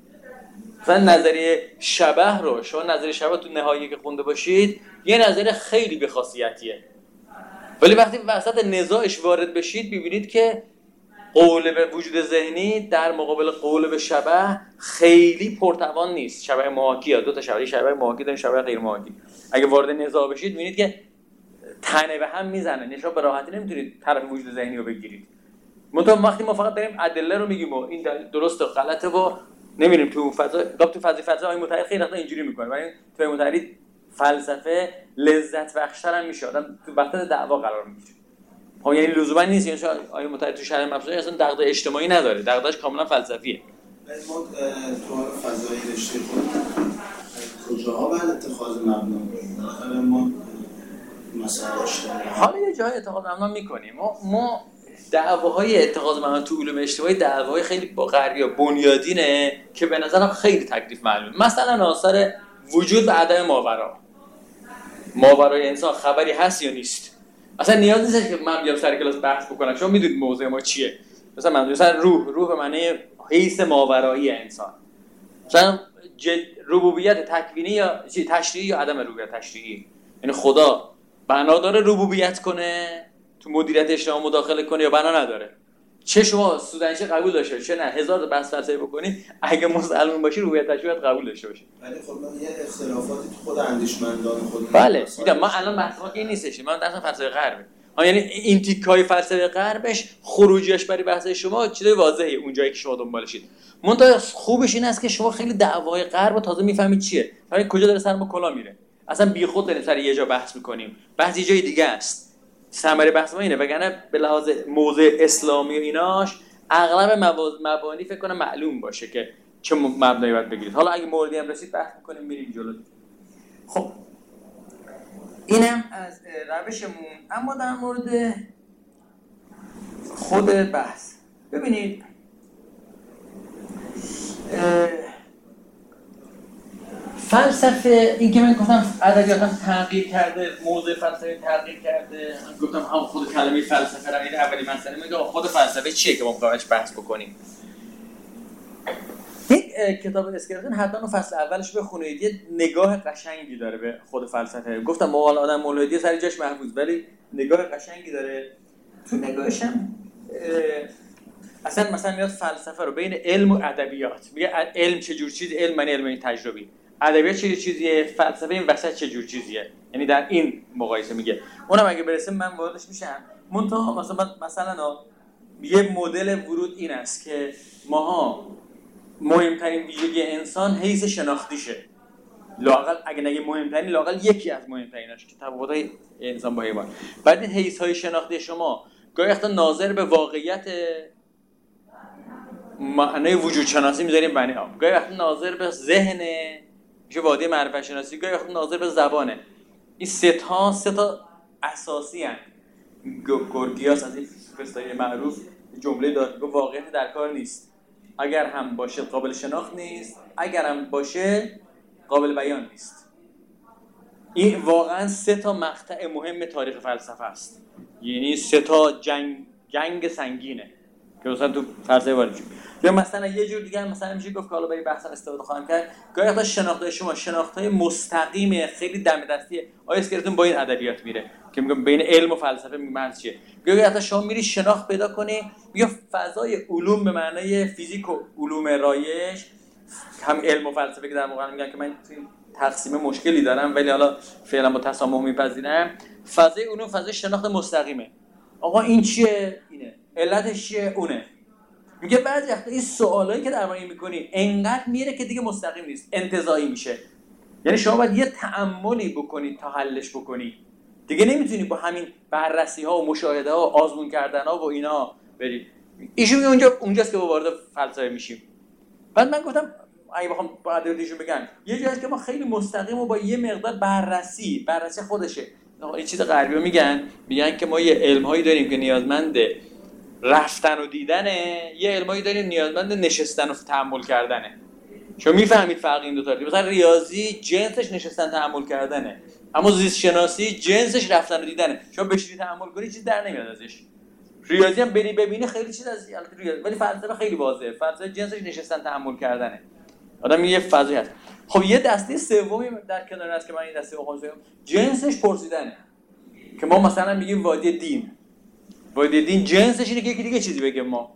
مثلا نظریه شبح رو شما نظریه شبح تو نهایی که خونده باشید یه نظریه خیلی به خاصیتیه، ولی وقتی وسط نزاعش وارد بشید ببینید که قول به وجود ذهنی در مقابل قول به شبح خیلی پرتوان نیست. شبح محاکی ها، دو تا شبح محاکی داریم، شبح غیر محاکی. اگه وارد نزاع بشید ببینید که تنه به هم میزنه، یعنی شما به راحتی نمیتونید طرف وجود ذهنی رو بگیرید. وقتی ما فقط داریم ادله رو میگیم و این درسته و غلطه و نمیریم تو فضا های متعارف خیلی وقتا اینجوری میکنه، ولی تو متعارف فلسفه لذت بخش‌تر هم میشه، آدم تو وقت دعوا قرار میگیره. خب یعنی لزوما نیست، یعنی آیه متعارف تو شرح مبسوط اصلا دغدغه اجتماعی نداره، دغدغه‌اش کاملا فلسفیه. ما تو فضای رشته خودمون کجاها بعد اتخاذ مبنا می‌کنیم؟ ما مثلا اجتماعی حالا یه جای اتخاذ مبنا می‌کنیم. ما دعواهای اتخاذ مبنا تو علوم اجتماعی دعواهای خیلی با غربی‌ها بنیادینه که به نظرم خیلی تکلیف معلومه. مثلا آثار وجود و عدم ماورای انسان خبری هست یا نیست. اصلا نیاز نیست که من بیام سر کلاس بحث بکنم، شما میدونید موضوع ما چیه. مثلا روح به معنی حیث ماورایی انسان، مثلا ربوبیت تکوینی یا تشریعی یا عدم ربوبیت تشریعی، یعنی خدا بنا داره ربوبیت کنه تو مدیریت اجتماع مداخله کنه یا بنا نداره. چه شما سودانیشه قبول داشته چه نه، هزار تا بحث فلسفی بکنی، اگه مسلمان باشی ربوبیت تشریعی قبول داشته باشی. ولی خب من یه اختلافاتی تو خود اندیشمندان خودمون بله میگم من الان بحث ما این نیستش، من درس فلسفه غربه، یعنی این تیکای فلسفه غربش خروجیش برای بحث شما چیزای واضحه اونجایی که شما دنبالشید. منتها خوبش این است که شما خیلی دعوای غرب رو تازه میفهمید چیه، ببین کجا داره سر ما کلا میره. اصلا بیخود داریم سر یه جا بحث میکنیم، بحث یه جای دیگه است. ثمره بحث ما اینه، وگرنه به لحاظ موضع اسلامی و ایناش اغلب مبانی فکر کنم معلوم باشه که چه مبنایی باید بگیرید. حالا اگه موردی هم رسید بحث میکنیم میریم جلو. خب اینم از روشمون. اما در مورد خود بحث ببینید فلسفه، این که من گفتم ادبیاتم تغییر کرده، موضوع فلسفه تغییر کرده، من گفتم هم خود کلمه فلسفه رو این اولی مسئله میگه خود فلسفه چیه که ما باهاش بحث بکنیم. این کتاب اسکلتون حتما فصل اولش بخونید، یه نگاه قشنگی داره به خود فلسفه. گفتم ما آدم مولودی سر جاش محفوظ، ولی نگاه قشنگی داره. تو نگاهش هم اصلا مثلا میاد فلسفه رو بین علم و ادبیات میگه، علم چه جور چیزی، علم معنی علم تجربی، ادبیات چه جور چیزیه، فلسفه این وسط چه جور چیزیه، یعنی در این مقایسه میگه. اونم اگه برسه من واردش میشم. منتها مثلا یه مدل ورود این است که ماها مهمترین ویژگی انسان حیث شناختیشه، لااقل اگه نگه مهمترین لااقل یکی از مهمتریناش که تفاوت‌های انسان با حیوان. بعد این حیث‌های شناختی شما گاهی وقتا ناظر به واقعیت معنای وجود شناسی میذاریم بنی ها، گاهی وقتا ناظر به ذهن میشه واده معرفت شناسی، گاهی وقتا ناظر به زبانه. این سه تا اساسی هستند. گورگیاس از این فلسفه معروف جمله داد که واقعیت در کار نیست، اگر هم باشه قابل شناخت نیست، اگر هم باشه قابل بیان نیست. این واقعا سه تا مقطع مهم تاریخ فلسفه است، یعنی سه تا جنگ سنگینه. که مثلا تو فلسفه وارد شد. یا مثلا یه جور دیگه مثلا میشه گفت که حالا برای بحث استفاده خواهم کرد، گاهی وقتا شناخت شما شناخت‌های مستقیم خیلی دم دستیه. آیا اسکلتون با این ادبیات میره که میگم بین علم و فلسفه مرز چیه؟ گاهی وقتا شما میری شناخت پیدا کنی، میگه فضای علوم به معنای فیزیک و علوم رایج، هم علم و فلسفه که در واقع میگن که من تقسیم مشکلی دارم ولی حالا فعلا با تسامح میپذیرم. فضای علوم فضای شناخت مستقیمه. آقا این چیه؟ اینه. علتش چیه؟ اونه. میگه بعضی وقتا این سوالایی که در واقع میکنی انقدر میره که دیگه مستقیم نیست، انتزاعی میشه. یعنی شما باید یه تأملی بکنی تا حلش بکنی. دیگه نمیتونی با همین بررسی ها و مشاهده ها و آزمون کردن ها و اینا بری. ایشون میگه اونجاست که وارد فلسفه میشیم. بعد من گفتم اگه بخوام با ادبیاتشون بگم یه جایی که ما خیلی مستقیم و با یه مقدار بررسی خودشه. این چیز غربی‌ها میگن که ما یه علم‌هایی داریم که نیازمند رفتن و دیدنه، یه علمایی داریم نیازمند نشستن و تأمل کردنه. شما میفهمید فرق این دو تا؟ مثلا ریاضی جنسش نشستن تأمل کردنه، اما زیست شناسی جنسش رفتن و دیدنه. شما بشینی تأمل کنی چیز در نمیاد ازش. ریاضی هم بری ببینی خیلی چیز از ریاضی، ولی فلسفه خیلی واضحه. فلسفه جنسش نشستن تأمل کردنه. آدم یه فضایی هست. خب یه دسته سومی در کنار هست که من این دسته بخوام بگم جنسش پرسیدنه، که ما مثلا میگیم وادی دین جنسش اینه که یکی دیگه چیزی بگه. ما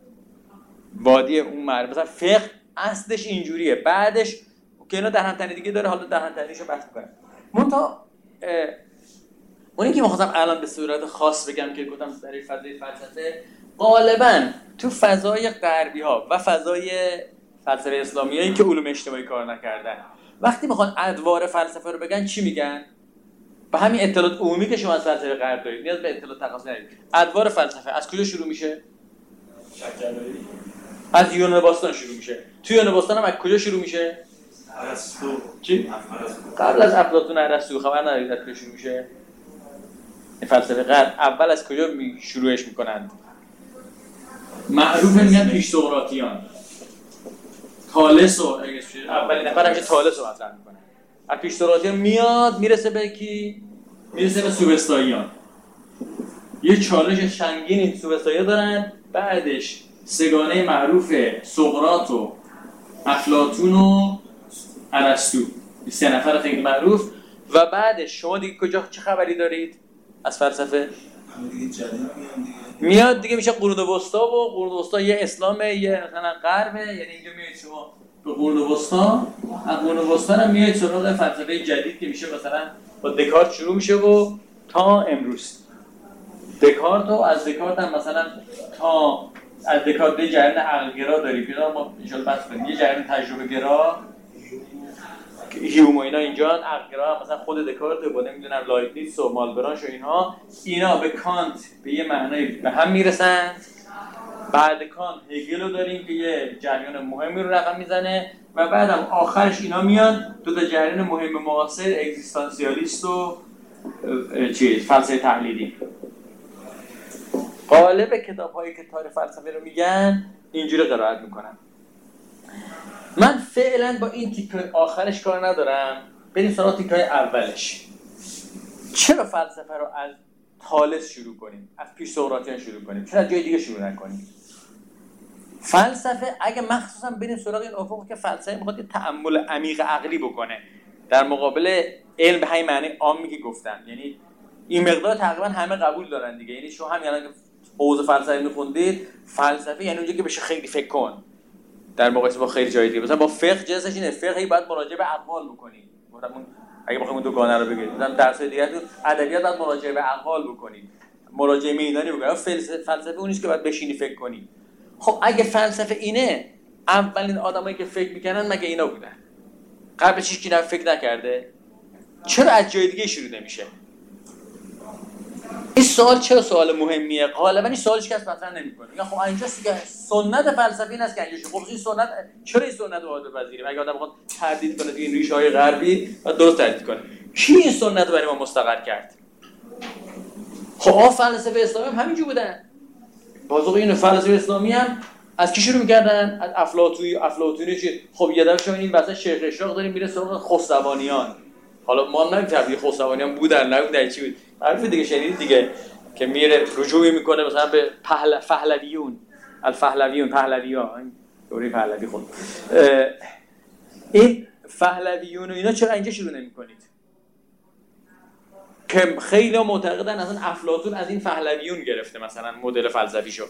وادی اون مثلا فقه اصلش اینجوریه، بعدش که اینا در هم تنی دیگه داره، حالا در هم تنیشو بحث می‌کنم. منتها اونی که می‌خواستم الان به صورت خاص بگم که گفتم در فضای فلسفه غالباً تو فضای غربی‌ها و فضای فلسفه اسلامیایی که علوم اجتماعی کار نکردن، وقتی میخوان ادوار فلسفه رو بگن چی میگن؟ با همین اطلاعات عمومی که شما از فلسفه غرب دارید نیاز به اطلاعات تخصصی ندارید. ادوار فلسفه از کجا شروع میشه؟ شکرایی از یونان باستان شروع میشه. توی یونان باستان هم از کجا شروع میشه؟ ارسطو. چی؟ قبل از افلاطون ارسطو. خبر ندارید از کجا شروع میشه؟ این فلسفه غرب اول از کجا شروعش میکنند؟ معروف میگن پیش سقراطیان. تالس و اولین نفر همیشه تالس رو مطرح میکنه. از پیش سقراطیان میاد میرسه به کی؟ میرسه به سوفسطائیان. یه چالش سنگین این سوفسطائیان دارن. بعدش سگانه معروف سقراط و افلاطون و ارسطو، سه نفر خیلی معروف. و بعدش شما دیگه کجا چه خبری دارید از فلسفه؟ دیگه جدید میاد دیگه میشه قرون وسطا، و قرون وسطا یه اسلامه یه مثلا غربه. یعنی اینجا میاد شما به قرون وسطا، از قرون وسطا هم میاد سراغ فلسفه جدید که میشه مثلا با دکارت شروع میشه و تا امروز. دکارت و از دکارت هم مثلا تا از دکارت یه جریان عقلگرا داریم که ما ان شاء الله بحث کنیم. یه جریان تجربه گرا هیوم و اینا اینجا، عقلگرا مثلا خود دکارت و نمیدونم لایبنیتس و مالبرانش و اینا به کانت به یه معنی به هم میرسن. بعد کانت هگل رو داریم که یه جریان مهمی رو رقم میزنه و بعدم آخرش اینا میان دو تا جریان مهم معاصر، اگزیستانسیالیست و فلسفه تحلیلی. غالب کتاب‌هایی که تاریخ فلسفه رو میگن اینجوری قرائت میکنن. من فعلا با این تیکه آخرش کار ندارم، بریم سراغ تیکه اولش. چرا فلسفه رو از تالس شروع کنیم؟ از پیش سقراطیان شروع کنیم؟ چرا از جای دیگه شروع نکنیم؟ فلسفه اگه مخصوصا بریم سراغ این افق که فلسفه میخواد یه تأمل عمیق عقلی بکنه در مقابل علم به همین معنی عامی که گفتم، یعنی این مقدار تقریبا همه قبول دارن دیگه. یعنی شما همین الان که حوزه فلسفه میخوندید، فلسفه یعنی اونجا که بشه خیلی فکر کن در مقایسه با خیلی جای دیگه. مثلا با فقه جنسش اینه، فقهی باید مراجعه به اقوال بکنی. مثلا اگه بخوایم اون دوگانه رو بگیریم، مثلا درس‌های دیگه تو ادبیات باید مراجعه به اقوال بکنی، مراجعه میدانی بکنی. فلسفه اونیست که باید بشینی فکر کنی. خب اگه فلسفه اینه، اولین آدمایی که فکر می‌کردن مگه اینا بودن؟ قبلش هیچ کی فکر نکرده؟ چرا از جای دیگه شروع نمیشه؟ این سوال چرا سوال مهمیه؟ غالبا این سوالش کس مطرح نمی‌کنه. میگن خب اینجاست دیگه سنت فلسفی این است که اینجاش. خب این سنت چرا این سنت رو باید بپذیریم؟ اگه آدم بخواد تردید کنه توی این ریشه‌های غربی، بعد درست تردید کنه. کی این سنت رو برای ما مستقر کرد؟ خب فلسفه اسلامی هم همینجور بودن. بازوق این فلسفه اسلامی هم از کی شروع می‌کردن؟ از افلاطونی چی؟ خب یه دفعه شما این واسه شیخ اشراق داریم میره سراغ خسروانیان. حالا ما هم نمی‌فهمیم خسروانیان بودن نبودن چی بود. عارف دیگه شنیدید دیگه که میره رجوعی میکنه مثلا به پهلویون. الفهلویون، پهلویان، دوره پهلوی خود. این پهلویون و اینا چرا اینجا شروع نمی‌کنید؟ که خیلی معتقدن اصلا افلاطون از این پهلویون گرفته مثلا مدل فلسفیشو.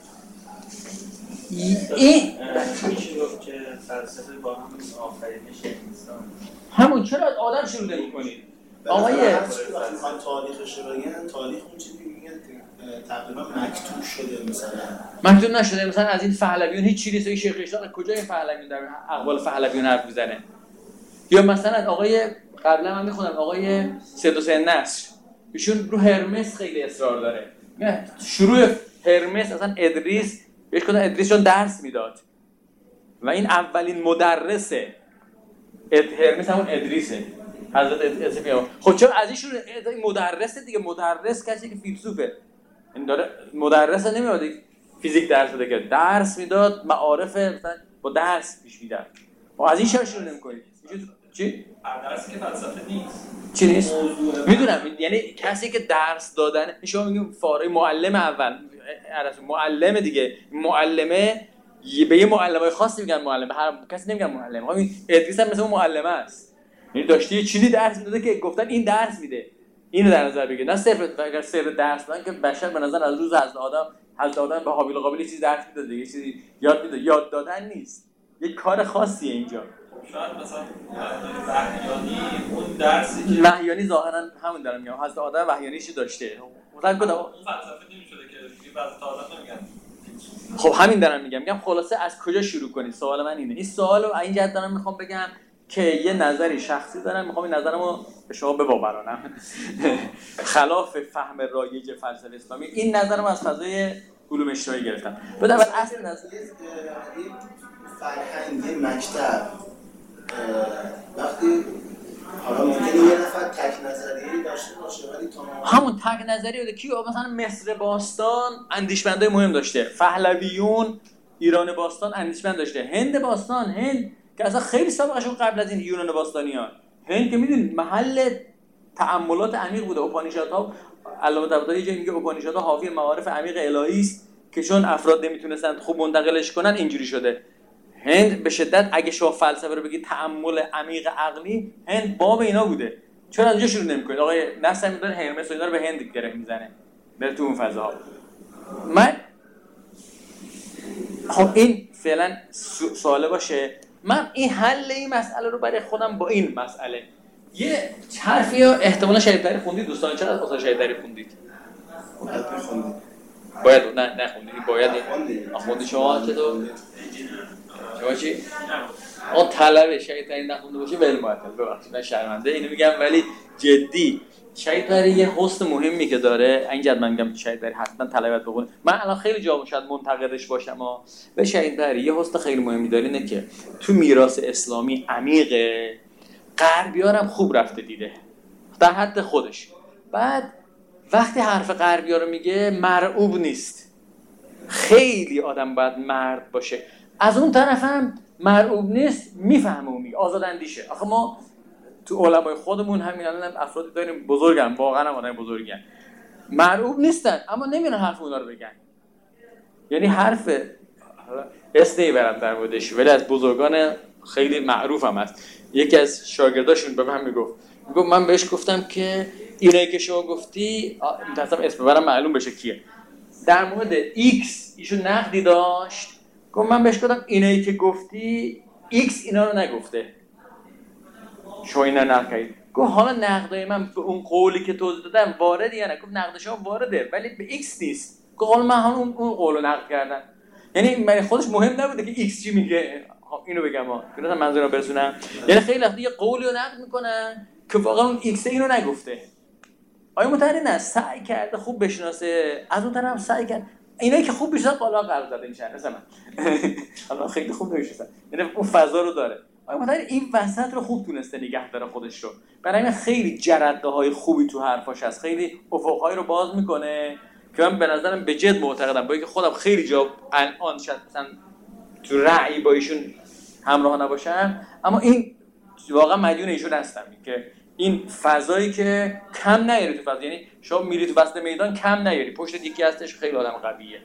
این میشه گفت که فلسفه با هم آفرینش انسان. همون چرا از آدم شروع نمی‌کنید؟ آقای میخوان تاریخش رو بگن، تاریخ اون چیزی میگن تقریبا مکتوب شده، مثلا مکتوب نشده. مثلا از این پهلویون هیچ چیزی نیست. شیخ رشاد کجا این پهلویون در اقوال پهلویون حرف میزنه؟ یا مثلا آقای قبلا من میخونم آقای سید حسین نصر، ایشون رو هرمس خیلی اصرار داره. شروع هرمس اصلا ادریس بهش گفتن ادریس چون درس میداد و این اولین مدرسه. هرمس همون ادریسه، حضرت ادریس. خب چرا از این شروع؟ این مدرسه دیگه. مدرس کسی که فیلسوفه، این داره مدرس نمیاد فیزیک درس بده که درس میداد، معارف مثلا با درس پیش میداد. ما از این شروع نمی‌کنید. چی؟ درسی که فلسفه نیست. چی نیست؟ میدونم، یعنی کسی که درس دادن، شما میگیم فاره معلم اول، معلم دیگه، معلمه به یه معلمای خاصی میگن معلم، هر کسی نمیگن معلم. همین ادریس هم مثل اون معلمه است، یعنی داشته یه چیزی درس میداده که گفتن این درس میده، اینو در نظر بگیر. نه صرف اگر صرف درس بدن که بشر به نظر از روز حضرت آدم به حابیل و قابیل چیزی درس میداده، یه چیزی یاد میداد. یاد دادن نیست، یه کار خاصیه اینجا. شاید مثلا وحیانی اون درسی که وحیانی ظاهرا همون دارم میگم، حضرت آدم وحیانیشو داشته. مثلا اون فلسفه نمی‌شده که دیگه بعضی تا آدم نمیگن. خب همین دارم میگم خلاصه از کجا شروع کنی؟ سوال من اینه. این سوالو این جهت دارم میخوام بگم که یه نظری شخصی دارم، میخوام این نظرمو به شما ببرانم خلاف فهم رایج فلسفه اسلامی. این نظرم از فضای علوم اجتماعی گرفتم. بدون اصل نظر فرهنگ مکتب وقتی حالا ممکنه یه نفر تک نظریه‌ای داشته باشه ولی همون تک نظریه بوده. کی مثلا مصر باستان اندیشمندای مهم داشته، پهلویون ایران باستان اندیشمند داشته، هند باستان، هند که اصلا خیلی سابقهشون قبل از این یونان باستانیان، هند که میدونید محل تأملات عمیق بوده. اپانیشادها، علامه طباطبایی یه جایی میگه اپانیشادها حاوی معارف عمیق الهی است که چون افراد نمیتونستن خوب منتقلش کنن اینجوری شده. هند به شدت اگه شما فلسفه رو بگید تأمل عمیق عقلی، هند باب اینا بوده. چرا اینجا شروع نمی‌کنید؟ آقای نصر می‌داره هرمس و اینا رو به هند گره میزنه، بره تو اون فضاها. من خب این فعلا سواله باشه. من این حل این مسئله رو برای خودم با این مسئله یه حرفی احتمالاً شهیدتری خوندید دوستان. چرا از استاد شهیدتری خوندید؟ باید نه خوندید، باید خوندید. شما چطور؟ شما چی؟ آن طلبه شهیدتری نخونده باشه ول معطل. ببخشید من شرمنده اینو میگم ولی جدی شهیدتری یه حسن مهمی که داره. اینجا من میگم شهیدتری حتما طلبت بخونه. من الان خیلی جا شاید منتقدش باشم اما به شهیدتری یه حسن خیلی مهمی داره، اینه که تو میراث اسلامی عمیقه، غربیارم خوب رفته دیده در حد خودش. بعد وقتی حرف غربیار رو میگه مرعوب نیست. خیلی آدم باید مرد باشه. از اون طرف هم مرعوب نیست، میفهمه و میگه، آزاداندیشه. آخه ما تو علمای خودمون همین الان افرادی داریم بزرگن، واقعا هم آدم بزرگن، مرعوب نیستن اما نمیدونن حرف اونا رو بگن. یعنی حرف اسمی برم در موردش ولی از بزرگان خیلی معروف هم هست. یکی از شاگرداشون به من میگفت من بهش گفتم که اینایی که شما گفتی می‌تونم اسم ببرم معلوم بشه کیه. در مورد ایکس ایشون نقدی داشت. گفت من بهش گفتم اینایی که گفتی ایکس اینا رو نگفته، شما اینا نقد کردید. گفت حالا نقدای من به اون قولی که توضیح دادم وارده یا نه؟ گفت نقد شما وارده ولی به ایکس نیست. گفت حالا من همون اون قولو نقد کردم. یعنی من خودش مهم نبوده که ایکس چی میگه، اینو بگم که منظورم برسونم. یعنی خیلی وقتی یه قولی رو نقد میکنن که واقعا اون ایکس اینو نگفته. آیا متأهل نه سعی کرده خوب بشناسه، از اون طرف سعی کرد اینایی که خوب بشناسن بالا قرار داده میشن مثلا حالا خیلی خوب نمیشناسن، یعنی اون فضا رو داره. آیا متأهل این وسط رو خوب تونسته نگه داره خودش رو. برای همین خیلی جرقه‌های خوبی تو حرفاش هست، خیلی افق‌های رو باز میکنه که من به نظرم به جد معتقدم با اینکه خودم خیلی جا الان شاید مثلا تو رأی با ایشون همراه نباشم اما این واقعا مدیون ایشون هستم که این فضایی که کم نیاری تو فضا، یعنی شما میری تو وسط میدان کم نیاری، پشت یکی هستش خیلی آدم قویه.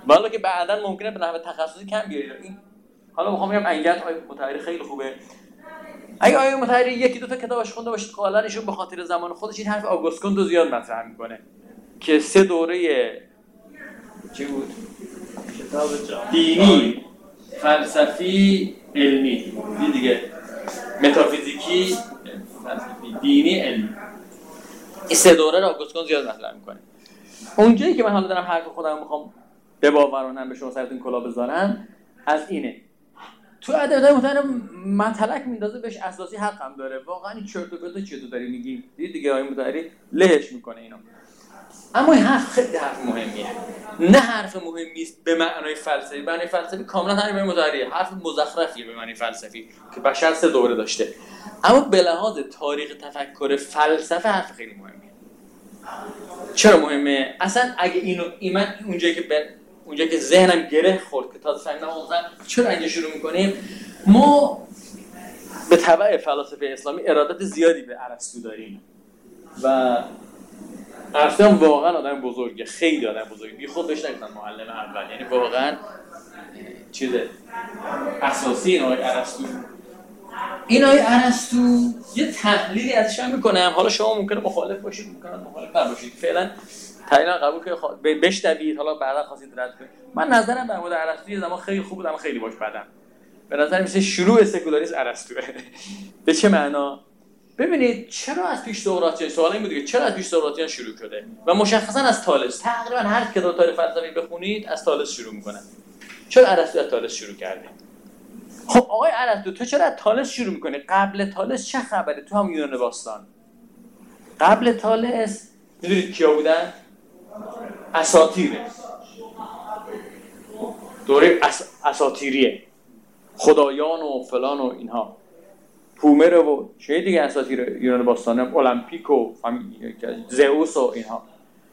والا که بعداً ممکنه به نحو تخصصی کم بیاری. این حالا میخوام بگم انگت آیه مطهری خیلی خوبه. اگه آیه مطهری یکی دو تا کتابش خونده باشید غالبا ایشون به خاطر زمان خودش این حرف آگوست کونت رو زیاد مطرح میکنه که 3 دوره چی بود؟ کتاب دینی، فلسفی، علمی. دیگه متافیزیکی، فلسفی، دینی، علمی. این 3 دوره رو آگوست کونت زیاد مطرح میکنه. اونجایی که من حالا دارم حرف خودم میخوام بباورونم به شما سرتون کلا بذارم از اینه. تو ادبیات متعارف مطلق میندازه بهش اساسی حق هم داره. واقعا این چرت و پرت چیه تو داری میگی؟ دیگه آقای متعاری لهش میکنه اینا. اما این حرف خیلی حرف مهمیه. نه حرف مهمی است به معنای فلسفی. به معنای فلسفی کاملا همین متعاری حرف مزخرفیه به معنای فلسفی که بشر 3 دوره داشته. اما به لحاظ تاریخ تفکر فلسفه حرف خیلی مهمیه. چرا مهمه؟ اصلا اگه من اونجایی که ذهنم گره خورد که تازه فهمیدم چرا اینجا شروع میکنیم، ما به تبع فلسفه اسلامی ارادت زیادی به ارسطو داریم و ارسطو هم واقعا آدم بزرگه، خیلی آدم بزرگه، بی خود بهش نگفتن معلم اول، یعنی واقعا چیز اساسی این آقای ارسطو. این آقای ارسطو یه تحلیلی ازش هم میکنم، حالا شما ممکنه مخالف باشید، ممکنه مخالف نباشید، فعلا تقریبا قبول کنید بشنوید، حالا بعدا خواستید رد کنید. من نظرم در مورد ارسطو یه زمان خیلی خوب بود اما خیلی باش بدم. به نظر میاد شروع سکولاریسم ارسطوئه. به چه معنا؟ ببینید چرا از پیش سقراطیان، سوال این بود که چرا از پیش سقراطیان شروع شده و مشخصا از تالس. تقریبا هر کتاب تاریخ فلسفی بخونید از تالس شروع میکنن. چرا ارسطو از تالس شروع کرده؟ خب آقای ارسطو تو چرا از تالس شروع میکنی؟ قبل تالس چه خبره تو هم یونان باستان؟ قبل تالس میدونید کیا بودن؟ اساطیره. دوره اساطیریه، خدایان و فلان و اینها، هومر و چه دیگه اساطیر یونان باستان، المپیک و زئوس و اینها.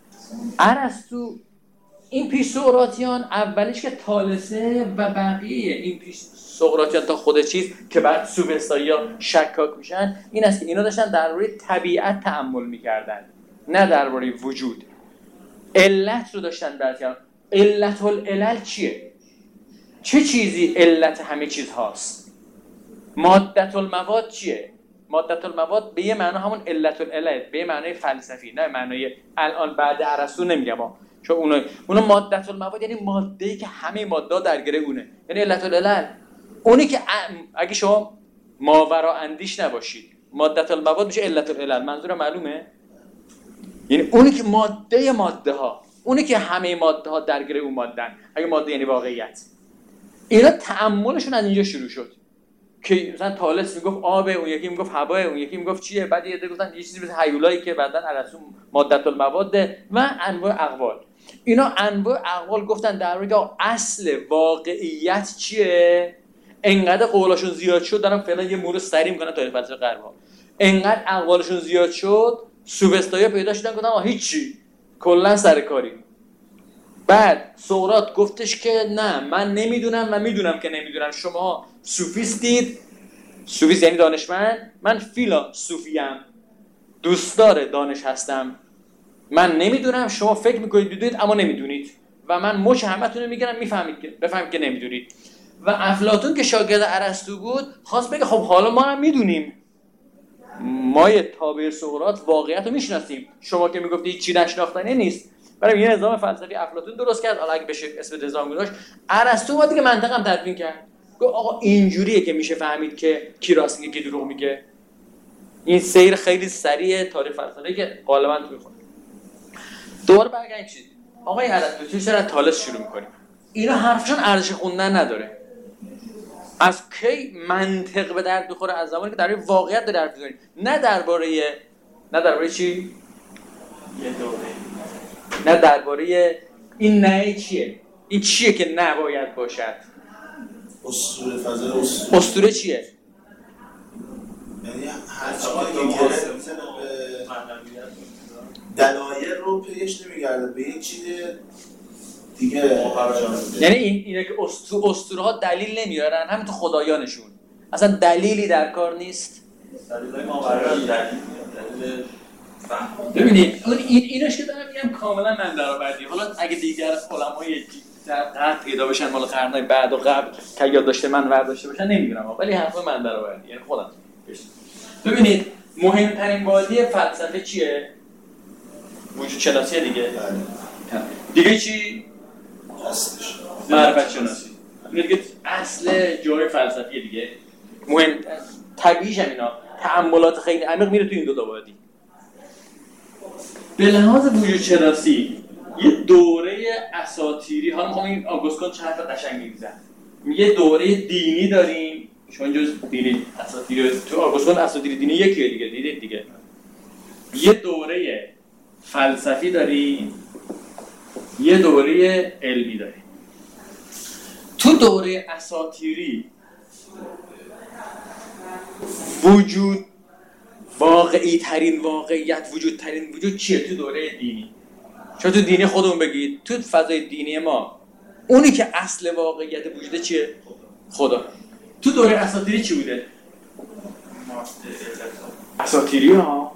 ارسطو این پیش سقراطیان اولیش که تالسه و بقیه این پیش سقراطیان تا خود چیز که بعد سوفسطائی‌ها شکاک میشن، این است که اینا داشتن درباره طبیعت تأمل میکردن نه درباره وجود. علت رو داشتن درک کردن. علت العلل چیه؟ چه چیزی علت همه چیز هاست؟ مادت المواد چیه؟ مادت المواد به یه معنا همون علت العلل، به یه معنای فلسفی، نه معنای الان بعد ارسطو نمیگم چون اون مادت المواد یعنی ماده‌ای که همه ماده‌ها درگیر اونه، یعنی علت العلل. اونی که اگه شما ماورا اندیش نباشید مادت المواد میشه علت العلل. منظورم معلومه؟ یعنی اونی که ماده ها، اونی که همه ماده ها درگیر اون مادن. اگه ماده یعنی واقعیت. اینا تأملشون از اینجا شروع شد که مثلا تالس میگفت آبه، اون یکی میگفت هواه، اون یکی میگفت چیه، بعد یه عده گفتن یه چیزی مثل هیولایی که بعدن ارسطو مادت المواد و انواع اقوال. اینا انواع اقوال گفتن در مورد اصل واقعیت چیه. انقدر قولاشون زیاد شد، دارم فعلا یه مرور سری میکنم تاریخ فلسفه غرب ها، انقدر اقوالشون زیاد شد سوفسطائی‌ها پیدا شدن گفتن هیچی، کلا سرکاری. بعد سقراط گفتش که نه من نمیدونم و میدونم که نمیدونم، شما صوفیستید. صوفیست یعنی دانشمند، من فیلسوفیم، دوستدار دانش هستم. من نمیدونم، شما فکر میکنید بدونید اما نمیدونید و من مچ همتون رو میگیرم بفهمید که نمیدونید. و افلاطون که شاگرد ارسطو بود خواست بگه خب حالا ما هم میدونیم، ما یه تابع سقراط واقعیت رو میشناسیم، شما که میگفتید چی نشناختنی نیست. برای یه نظام فلسفی افلاطون درست کرد، حالا اگه بشه اسم نظام گذاشت. ارسطو اومد که منطقم تدوین کرد، گفت آقا اینجوریه که میشه فهمید که کی راست میگه کی دروغ میگه. این سیر خیلی سریع تاریخ فلسفی که غالبا تو میخونه. دوباره برگردیم چیز آقای ارسطو چرا تالس شروع میکنیم؟ اینا حرفشون ارزش خوندن نداره. از کی منطق به درد میخوره؟ از زمانی که درباره واقعیت داره حرف میزنیم، نه درباره چی؟ یه دوره. نه درباره این نه چیه؟ این چیه که نباید باشد؟ اسطوره فضای اسطوره چیه؟ یعنی هر چیزی که گره میزنه به دلایل رو پیش نمیگرده، به یک چیز دیگه یعنی اینه که اسطوره ها دلیل نمیارن، همین تو خدایانشون اصلا دلیلی در کار نیست. دلیل ماورا دلیل ببینید اینش که دارم میگم کاملا من درآوردی. حالا اگه دیگر علمای قطع پیدا بشن مال قرنهای بعد و قبل که یادداشت من برداشته باشن نمیدونم، ولی حرف من درآوردی، یعنی خودم. ببینید مهمترین وادی فلسفه چیه؟ وجود شناسیه دیگه. دیگه چی؟ معرفت شناسی. میگه اصل جای فلسفیه دیگه. مهم طبیعیش هم اینا تأملات خیلی عمیق میره تو این دو تا وادی. به لحاظ وجود شناسی یه دوره اساطیری، حالا میخوام این آگوستکون چند تا قشنگی بزنم. یه دوره دینی داریم، چون جز دینی اساطیری تو آگوستکون اساطیری دینی یکیه دیگه، دیدید دیگه. یه دوره فلسفی داریم، یه دوره علمی داریم. تو دوره اساطیری وجود واقعی ترین واقعیت، وجود ترین وجود چیه؟ تو دوره دینی. چون تو دینی خودمون بگید، تو فضای دینی ما اونی که اصل واقعیت وجوده چیه؟ خدا. تو دوره اساطیری چی بوده؟ اساطیری ها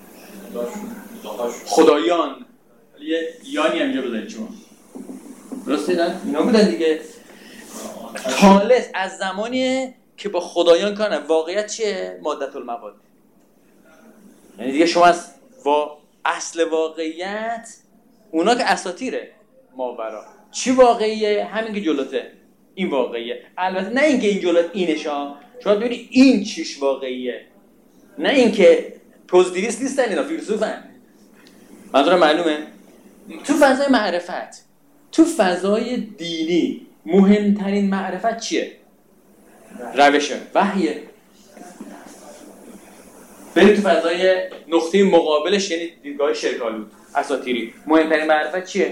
خدایان، یه یانی اینجا بذارید شما، درسته نه؟ اینا بودن دیگه. خالص از زمانیه که با خدایان کار نه. واقعیت چیه؟ مادة المواد. یعنی دیگه شما از اصل واقعیت اونا که اساطیره ماورا چی واقعیه؟ همین که جلوته این واقعیه. البته نه اینکه این جلوت اینشا، شما ببینید این چیش واقعیه، نه اینکه پوزیتیویست نیستن اینا، فیلسوفن. منظورم معلومه؟ تو فضای معرفت، تو فضای دینی مهمترین معرفت چیه؟ روشه، وحیه. برید تو فضای نقطه مقابلش، یعنی دیدگاه شرک‌آلود اساطیری، مهمترین معرفت چیه؟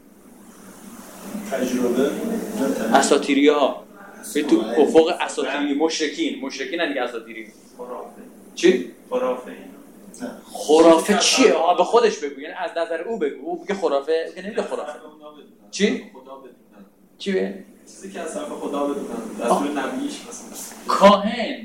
تجربه. اساطیری‌ها. برید تو افق اساطیری، مشرکین دیگه اساطیری. خرافه. چی؟ خرافه چیه؟ به خودش بگو، یعنی از نظر او بگو. او بگه خرافه، که نمیگه خرافه. چی؟ خدا بدونن. چی به؟ چیزی که از طرف خدا بدونن. دستور نبیش مثلا. کاهن،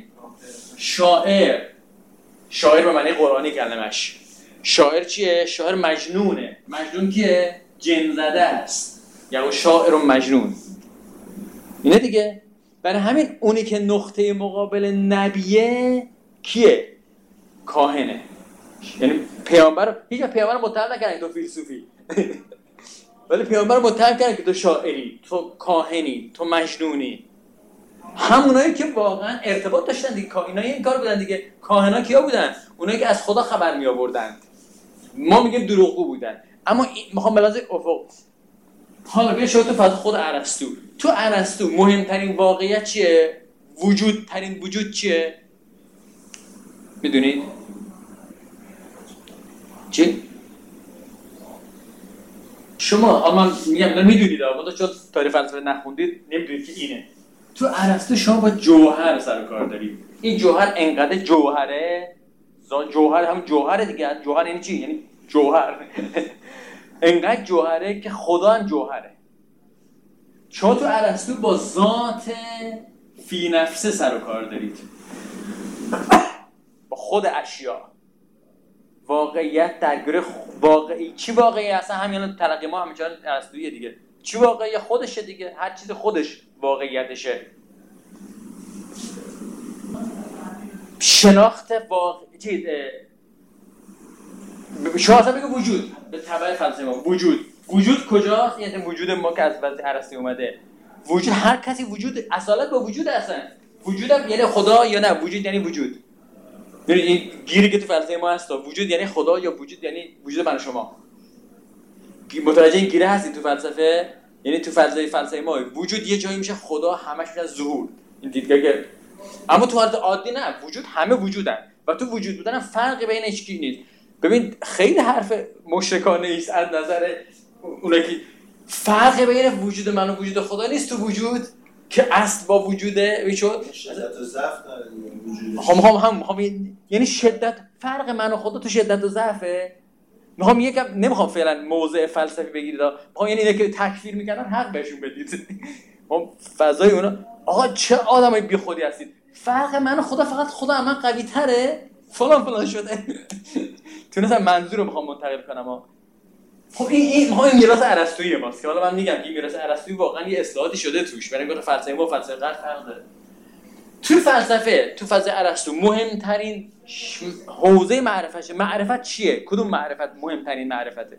شاعر به معنی قرآنی کلمش. شاعر چیه؟ شاعر مجنونه. مجنون کیه؟ جن زده است. یعنی شاعر و مجنون. اینه دیگه. برای همین اونی که نقطه مقابل نبیه کیه؟ کاهنه. یعنی پیامبر، هیچ پیامبر متهم نکردن تو فیلسوفی. ولی پیامبر متهم کردن که تو شاعری، تو کاهنی، تو مجنونی. همونایی که واقعا ارتباط داشتن دیگه، اینایی این کار بودن دیگه. کاهنا کیا بودن؟ اونایی که از خدا خبر می آوردن. ما میگیم دروغگو بودن. اما میخوام بلازه افق. حالا بیا شو تو فضا خود ارسطو. تو ارسطو مهمترین واقعیت چیه؟ ترین وجود چیه؟ میدونید؟ چی؟ شما من میگم میدونید، اما چون تاریخ فلسفه نخوندید نمیدونید که اینه. تو ارسطو شما با جوهر سر و کار دارید. این جوهر انقدر جوهره، جوهر هم جوهره دیگه. جوهر یعنی چی؟ یعنی جوهر. انقدر جوهره که خدا هم جوهره. شما تو ارسطو با ذات فی نفسه سر و کار دارید، با خود اشیا. واقعیت درگیر واقعی. چی واقعی؟ اصلا همین تلقی ما همچنان ارسطویی دیگه. چی واقعی؟ خودشه دیگه. هر چیز خودش واقعیتشه. شناخت واقعی شما اصلا بگو وجود به تبع فلسفه ما. وجود کجاست؟ یعنی وجود ما که از فلسفه ارسطو اومده. وجود هر کسی وجود اصالت با وجود اصلا. وجود هم یعنی خدا یا نه وجود یعنی وجود. یعنی این گیری که تو فلسفه ما هست، وجود یعنی خدا یا وجود یعنی وجود من و شما. متوجه این گیره هستی تو فلسفه؟ یعنی تو فلسفه ما وجود یه جایی میشه خدا، همش میشه ظهور. این دیدگاه که اما تو حالت عادی نه، وجود همه وجودن و تو وجود بودن هم فرقی بین هیچکی نیست. ببین خیلی حرف مشرکانه است از نظر اونایی که فرق بین وجود من و وجود خدا نیست تو وجود که اصل با وجوده میشد. شدت و ضعف داره وجود. یعنی شدت فرق من و خدا تو شدت و ضعفه. میخوام یکم نمیخوام فعلا موضع فلسفی بگیرید، میخوام یعنی اینه که تکفیر میکنن حق بهشون بدید. ما فضای اونا آقا چه آدمای بیخودی هستید، فرق من و خدا فقط خدا من قوی تره فلان شده. تونستم منظور رو میخوام منتقل کنم. خب این ما این میراث ارسطویی ماست که حالا من میگم که این میراث ارسطویی واقعا یه اصلاحاتی شده توش، برای اینکه فلسفه ما فلسفه غرب فرق داره. تو فلسفه ارسطو مهمترین حوزه معرفت چیه؟ کدوم معرفت مهمترین معرفته؟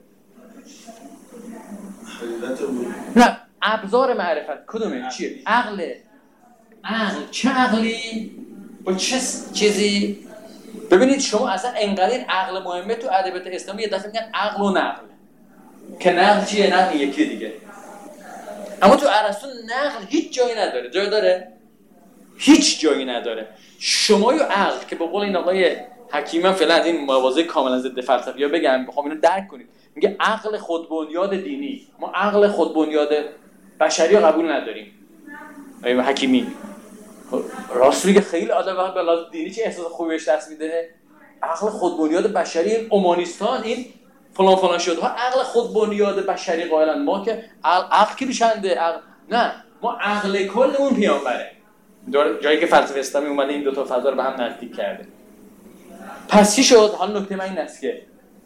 نه، ابزار معرفت کدومه؟ چیه؟ عقل چه عقلی با چه چیزی؟ ببینید شما اصلا انقدر عقل مهمه تو ادبیات اسلامی یه دفعه میگن عقل و نقل، که نقل چیه؟ نقل یکی دیگه. اما تو ارسطو نقل هیچ جایی نداره. جای داره؟ هیچ جایی نداره. شما و عقل که به قول این آقای حکیمی فعلا از این مواضع کاملا ضد فلسفی‌ها بگم، میخوام اینو درک کنید. میگه عقل خودبنیاد دینی، ما عقل خودبنیاد بشری رو قبول نداریم. آقای حکیمی راست میگه، خیلی آدم وقت به لحاظ دینی چه احساس خوبی بهش دست میده. عقل خودبنیاد بشری، این اومانیستان، این فلان شدها عقل خودبنیاد بشری قائلن. ما که عقل کی بیشنده؟ عقل نه، ما عقل کلمون پیامبره. جایی که فلسفه اسلامی اومده این دو تا فضا رو به هم نزدیک کرده. پس چی شد؟ حالا نکته من این است که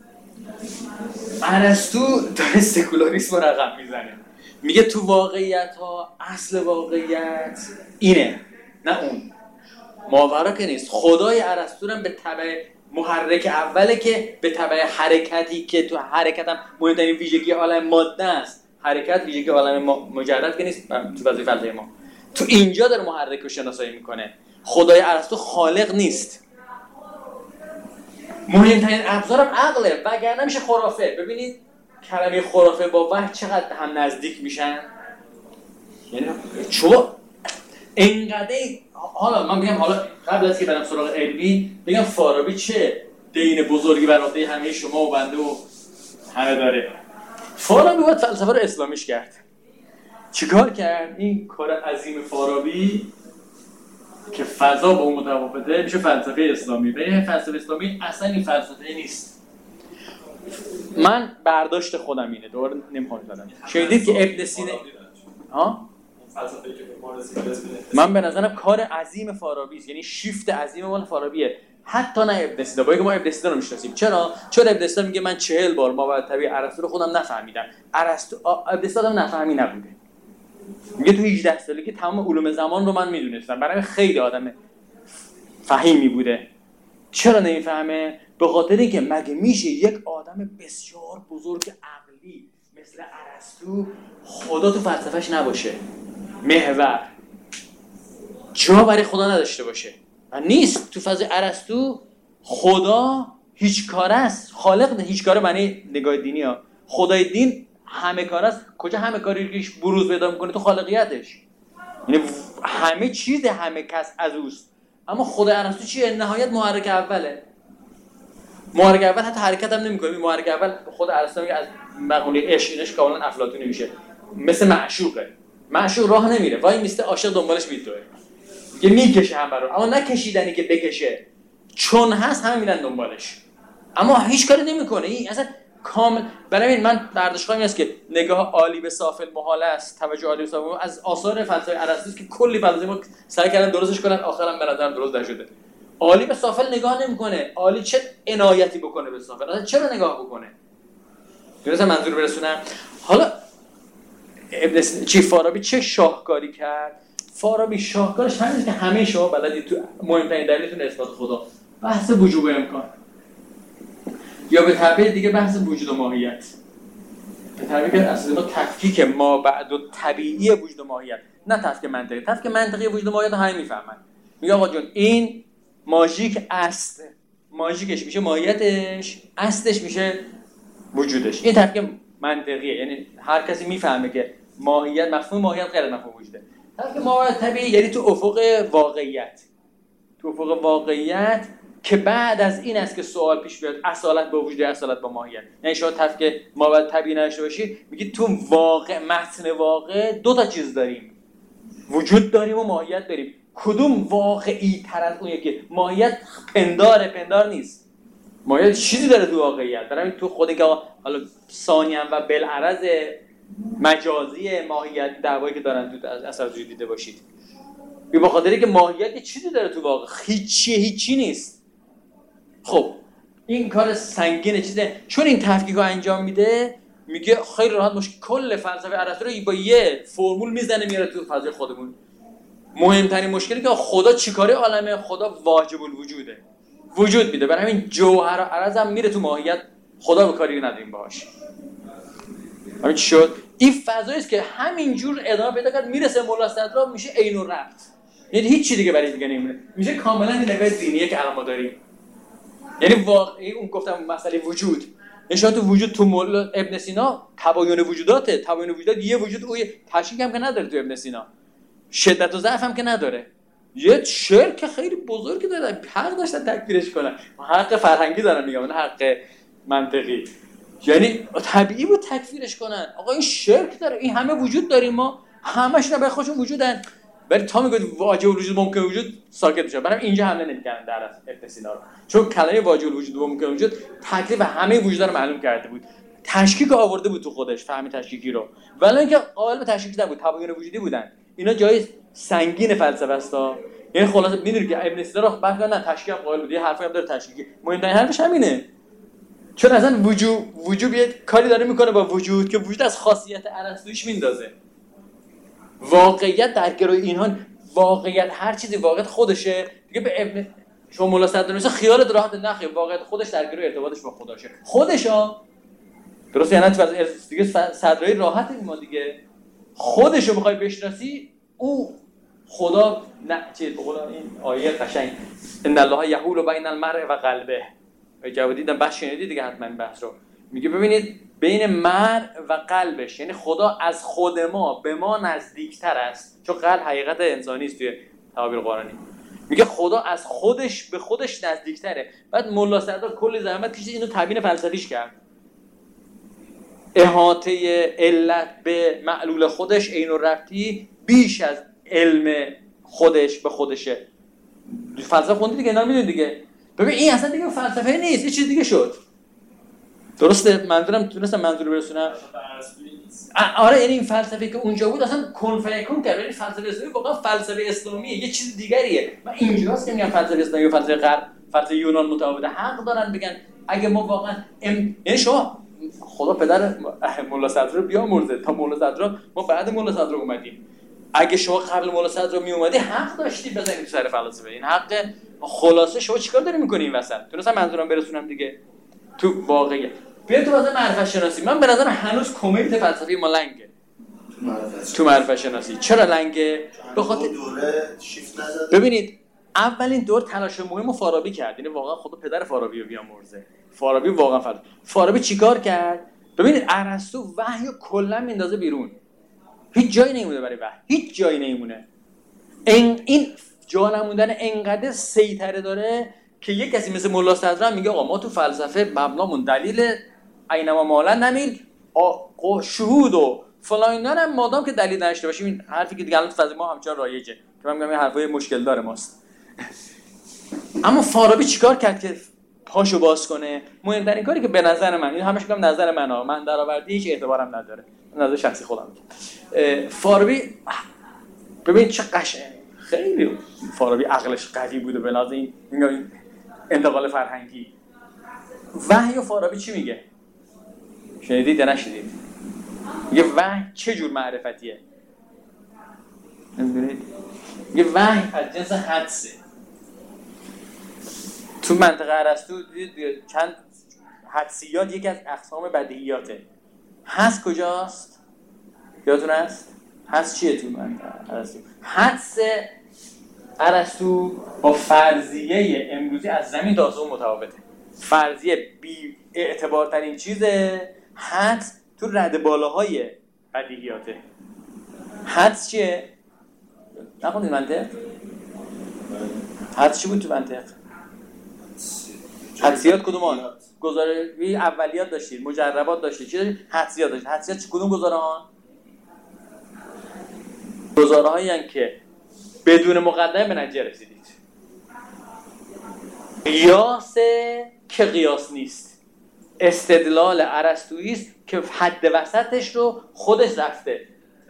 ارسطو داره سکولاریسم رو رقم میزنه. میگه تو واقعیت ها اصل واقعیت اینه، نه اون. ماورا که نیست. خدای ارسطو هم به تبع محرک اوله که به تبع حرکتی که تو حرکت هم مهمترین ویژگی عالم ماده است. حرکت ویژگی عالم مجرد که نیست تو وظیفه فلسفه ما. تو اینجا داره محرک رو شناسایی میکنه. خدای ارسطو خالق نیست. مهمترین ابزارم عقله، وگرنه میشه خرافه. ببینید کلمه خرافه با وحی چقدر هم نزدیک میشن. یعنی چون انقدر حالا من میگم، حالا قبل از که برم سراغ علمی بگم فارابی چه دین بزرگی بر عهده همه شما و بنده و همه داره. فارابی باید فلسفه رو اسلامیش کرد. چیکار کرد؟ این کار عظیم فارابی که فضا با اون متفاوته میشه فلسفه اسلامی. ولی فلسفه اسلامی اصلا این فلسفه نیست. من برداشت خودم اینه، دوباره نمیخوام بگم. شنیدید که ابن سینا فلسفه‌ای که ما رسیدیم، من به نظرم کار عظیم فارابی است، یعنی شیفت عظیم مال فارابیه. حتی نه ابن سینا، با اینکه ما ابن سینا رو میشناسیم. چرا؟ چون ابن سینا میگه من 40 بار ماورای ارسطو رو خودم نفهمیدم. ابن سینا هم نفهمی نبوده. میگه تو 18 سالگی تمام علوم زمان رو من میدونستم. برای خیلی آدم فهیمی بوده. چرا نمیفهمه؟ به خاطر اینکه مگه میشه یک آدم بسیار بزرگ عقلی مثل ارسطو خدا تو فلسفه‌اش نباشه، محور جا برای خدا نداشته باشه؟ و نیست. تو فضای ارسطو خدا هیچ کاره است. خالق هیچ کاره معنی نگاه دینی ها. خدای دین همه کاره است. کجا همه کاری که بروز پیدا میکنه؟ تو خالقیتش. یعنی همه چیز همه کس از اوست. اما خدای ارسطو چیه؟ نهایت محرک اوله. محرک اول حتی حرکت هم نمیکنه. محرک اول خود ارسطو میگه از مقوله عشقش کاملا افلاطونی میشه. مثل معشوقه. معشوق راه نمیره، وای میسته، عاشق دنبالش میدوه. میگه میکشه هم برام، اما نه کشیدنی که بکشه. چون هست همه میرن دنبالش. اما هیچ کاری نمیکنه. این اصلا کامل. برای این من برداشت این است که نگاه عالی به سافل محال است. توجه عالی به سافل از آثار فلسفه ارسطو که کلی فلسفه ما سعی کردن درستش کنن، آخرام به نظرم درست نشده. عالی به سافل نگاه نمیکنه. عالی چه عنایتی بکنه به سافل؟ اصلا چرا نگاه بکنه؟ درست منظور برسونم. حالا ابن فارابی چه شاهکاری کرد؟ فارابی شاهکارش همینه که همه شما بلدید. تو مهمترین دلیلتون اثبات خدا، بحث وجوب امکان، یا به تعبیر دیگه بحث وجود و ماهیت. به تعبیر که اصلا ما تفکیک ما بعد و طبیعی وجود و ماهیت، نه تفکیک منطقی. تفکیک منطقی وجود و ماهیت همه میفهمن. میگه آقا جون این ماژیک است، ماژیکش میشه ماهیتش، اصلش میشه وجودش. این تفکیک منطقیه. یعنی هر کسی میفهمه که ماهیت، مفهوم ماهیت غیر از مفهوم وجوده. تفکیک ما طبیعی یعنی تو افق واقعیت. تو افق واقعیت که بعد از این است که سوال پیش بیاد اصالت با وجود، اصالت با ماهیت. یعنی شما تفکیک ما باید طبیعی نشه باشی، میگی تو واقع، متن واقع دو تا چیز داریم، وجود داریم و ماهیت داریم. کدوم واقعی تر از اون یکی؟ ماهیت پندار نیست. ماهیت چیزی داره تو واقعیت. برای تو خودی که حالا ثانیاً و بالعرض مجازی ماهیت دعوایی که دارن تو اثر وجود دیده باشید. به خاطری که ماهیت چیزی داره تو واقع، هیچی نیست. خب این کار سنگین چیزه. چون این تفکیک رو انجام میده، میگه خیلی راحت کل فلسفه ارسطو رو با یه فرمول میزنه میاره تو فضای خودمون. مهمترین مشکلی که خدا چیکاره عالمه، خدا واجب الوجوده، وجود میده، برای همین جوهر و عرض هم میره تو ماهیت، خدا به کاری نداریم باهاش. همین چی شد؟ این فضایی است که همینجور ادامه پیدا کرد، میرسه مولا صدرا میشه عین و ربط، یعنی هیچ چیزی دیگه برای دیگه نمیمونه، میشه کاملا این نگاه دینیه که الان ما داریم. یعنی واقعی اون گفتم مسئله وجود، نشان تو وجود تو مولا ابن سینا تباین وجوداته، تباین وجودات یه وجود او تشکیک هم که نداره تو ابن سینا، شدت و ضعف هم که نداره، یه شرک خیلی بزرگی داره، حق داشتن تکفیرش کنن، حق فرهنگی دارن میگم نه حق منطقی، یعنی طبیعی بود تکفیرش کنن. آقا این شرک داره، این همه وجود داریم ما، همش نه به خودشون وجودن، ولی تا میگه واجب الوجود ممکن وجود ساکت میشه. برام اینجا حمله نمی‌کردن در ابن سینا رو، چون کلمه واجب الوجود ممکن وجود تکلیف همه وجودا رو معلوم کرده بود، تشکیک آورده بود تو خودش، فهم تشکیکی رو، ولی اینکه قائل به تشکیک نبود، تباین وجودی بودن. اینا جای سنگین فلسفه است. یعنی خلاصه میدونی که ابن سینا رو بحث نه تشکیک قائل بود، یه حرفی هم داره تشکیکی، مهمترین حرفش همینه، چون اصلا وجود یه کاری داره میکنه با وجود که وجود از خاصیت ارسطویش میندازه. واقعیت در گروه اینها، واقعیت هر چیزی واقعیت خودشه دیگه. به ابن شما مولا صدر مثلا خیالت راحت نخیر، واقعیت خودش در گروه ارتباطش با خداشه، خودشا درسته، یعنی دیگه صدرای راحت ما دیگه، خودشو بخوای بشناسی او خدا نه چیز به قول این آیه قشنگ ان الله یحول بین المرء و قلبه، جواب دیدم بحث شنیدی دیگه حتما این بحث رو، میگه ببینید بین مرء و قلبش، یعنی خدا از خود ما به ما نزدیکتر است، چون قلب حقیقت انسانی است توی تعابیر قرآنی، میگه خدا از خودش به خودش نزدیکتره. بعد مولا سردار کلی زحمت کشید اینو تبیین فلسفیش کرد، احاطه علت به معلول خودش عین و ربطی بیش از علم خودش به خودشه. فلسفه خوندی دیگه، اینا میدونید دیگه. ببین این اصلا دیگه فلسفه نیست، یه چیز دیگه شد. درسته؟ منظورم تونستم منظور رو برسونم. آره، یعنی این فلسفه که اونجا بود اصلا کن فیکون کرد. یعنی فلسفه اسلامی واقعا فلسفه اسلامیه، یه چیز دیگریه. من اینجاست که میگم فلسفه اسلامی و فلسفه غرب، فلسفه یونان متفاوته. حق دارن بگن اگه ما واقعا یعنی شما خدا پدر مولا صدر رو بیامرزه، تا مولا صدر ما بعد مولا صدر اومدیم. اگه شما قبل مولا صدر می اومدی حق داشتی بزنید تو سر فلسفه. این حق خلاصه شما چیکار داری می‌کنی این وسط؟ تونستم منظورم برسونم دیگه. تو واقعیت بیا تو واسه معرفت شناسی، من به نظر هنوز کمیت فلسفی ما لنگه تو معرفت شناسی. چرا لنگه؟ به خاطر دوره شیفت نزده. ببینید اولین دور تلاش مهم فارابی کرد، یعنی واقعا خدا پدر فارابی رو بیامرزه. فارابی واقعا فارابی چیکار کرد؟ ببینید ارسطو وحی رو کلا میندازه بیرون، هیچ جایی نمیمونه برای وحی، هیچ جایی نمیمونه. این جا نموندن انقدر سیطره داره که یک کسی مثل مولا صدر میگه آقا ما تو فلسفه مبنامون دلیل اینما مالا نمیل شهود و فلان اینا هم مادام که دلیل نداشته باشیم. این حرفی که دیگه الان تو فضای ما همچنان رایجه که من میگم این حرفای مشکل داره ماست. اما فارابی چیکار کرد که پاشو باز کنه؟ مهمترین کاری که به نظر من، این همش میگم نظر منه، من درآوردی هیچ اعتبارم نداره، نظر شخصی خودم میگم. فارابی ببین چه قشنگ، خیلی فارابی عقلش قوی بوده به لحاظ این انتقال فرهنگی. وحی و فارابی چی میگه؟ شنیدید یا نشنیدید؟ میگه وحی چه جور معرفتیه؟ نمیدونید؟ میگه وحی از جنس حدسه. تو منطقه ارسطو چند حدسیات یکی از اقسام بدیهیاته. حدس کجاست؟ یادتون هست؟ حدس چیه تو منطقه ارسطو؟ حدس ارسطو با فرضیه امروزی از زمین تا آسمون متفاوته. فرضیه بی اعتبارترین چیزه، حدس تو رده بالاهای بدیهیاته. حدس چیه؟ نخوندید منطق؟ حدس چی بود تو منطق؟ حدسیات کدومان؟ گزاره‌ای اولیات داشتید، مجربات داشتید، چی داشتید؟ حدسیات داشتید. حدسیات کدوم گزاره‌ها؟ گزاره‌هایی هستند که بدون مقدمه به نتیجه رسیدید. قیاس که قیاس نیست. استدلال ارسطویی است که حد وسطش رو خودش رفته.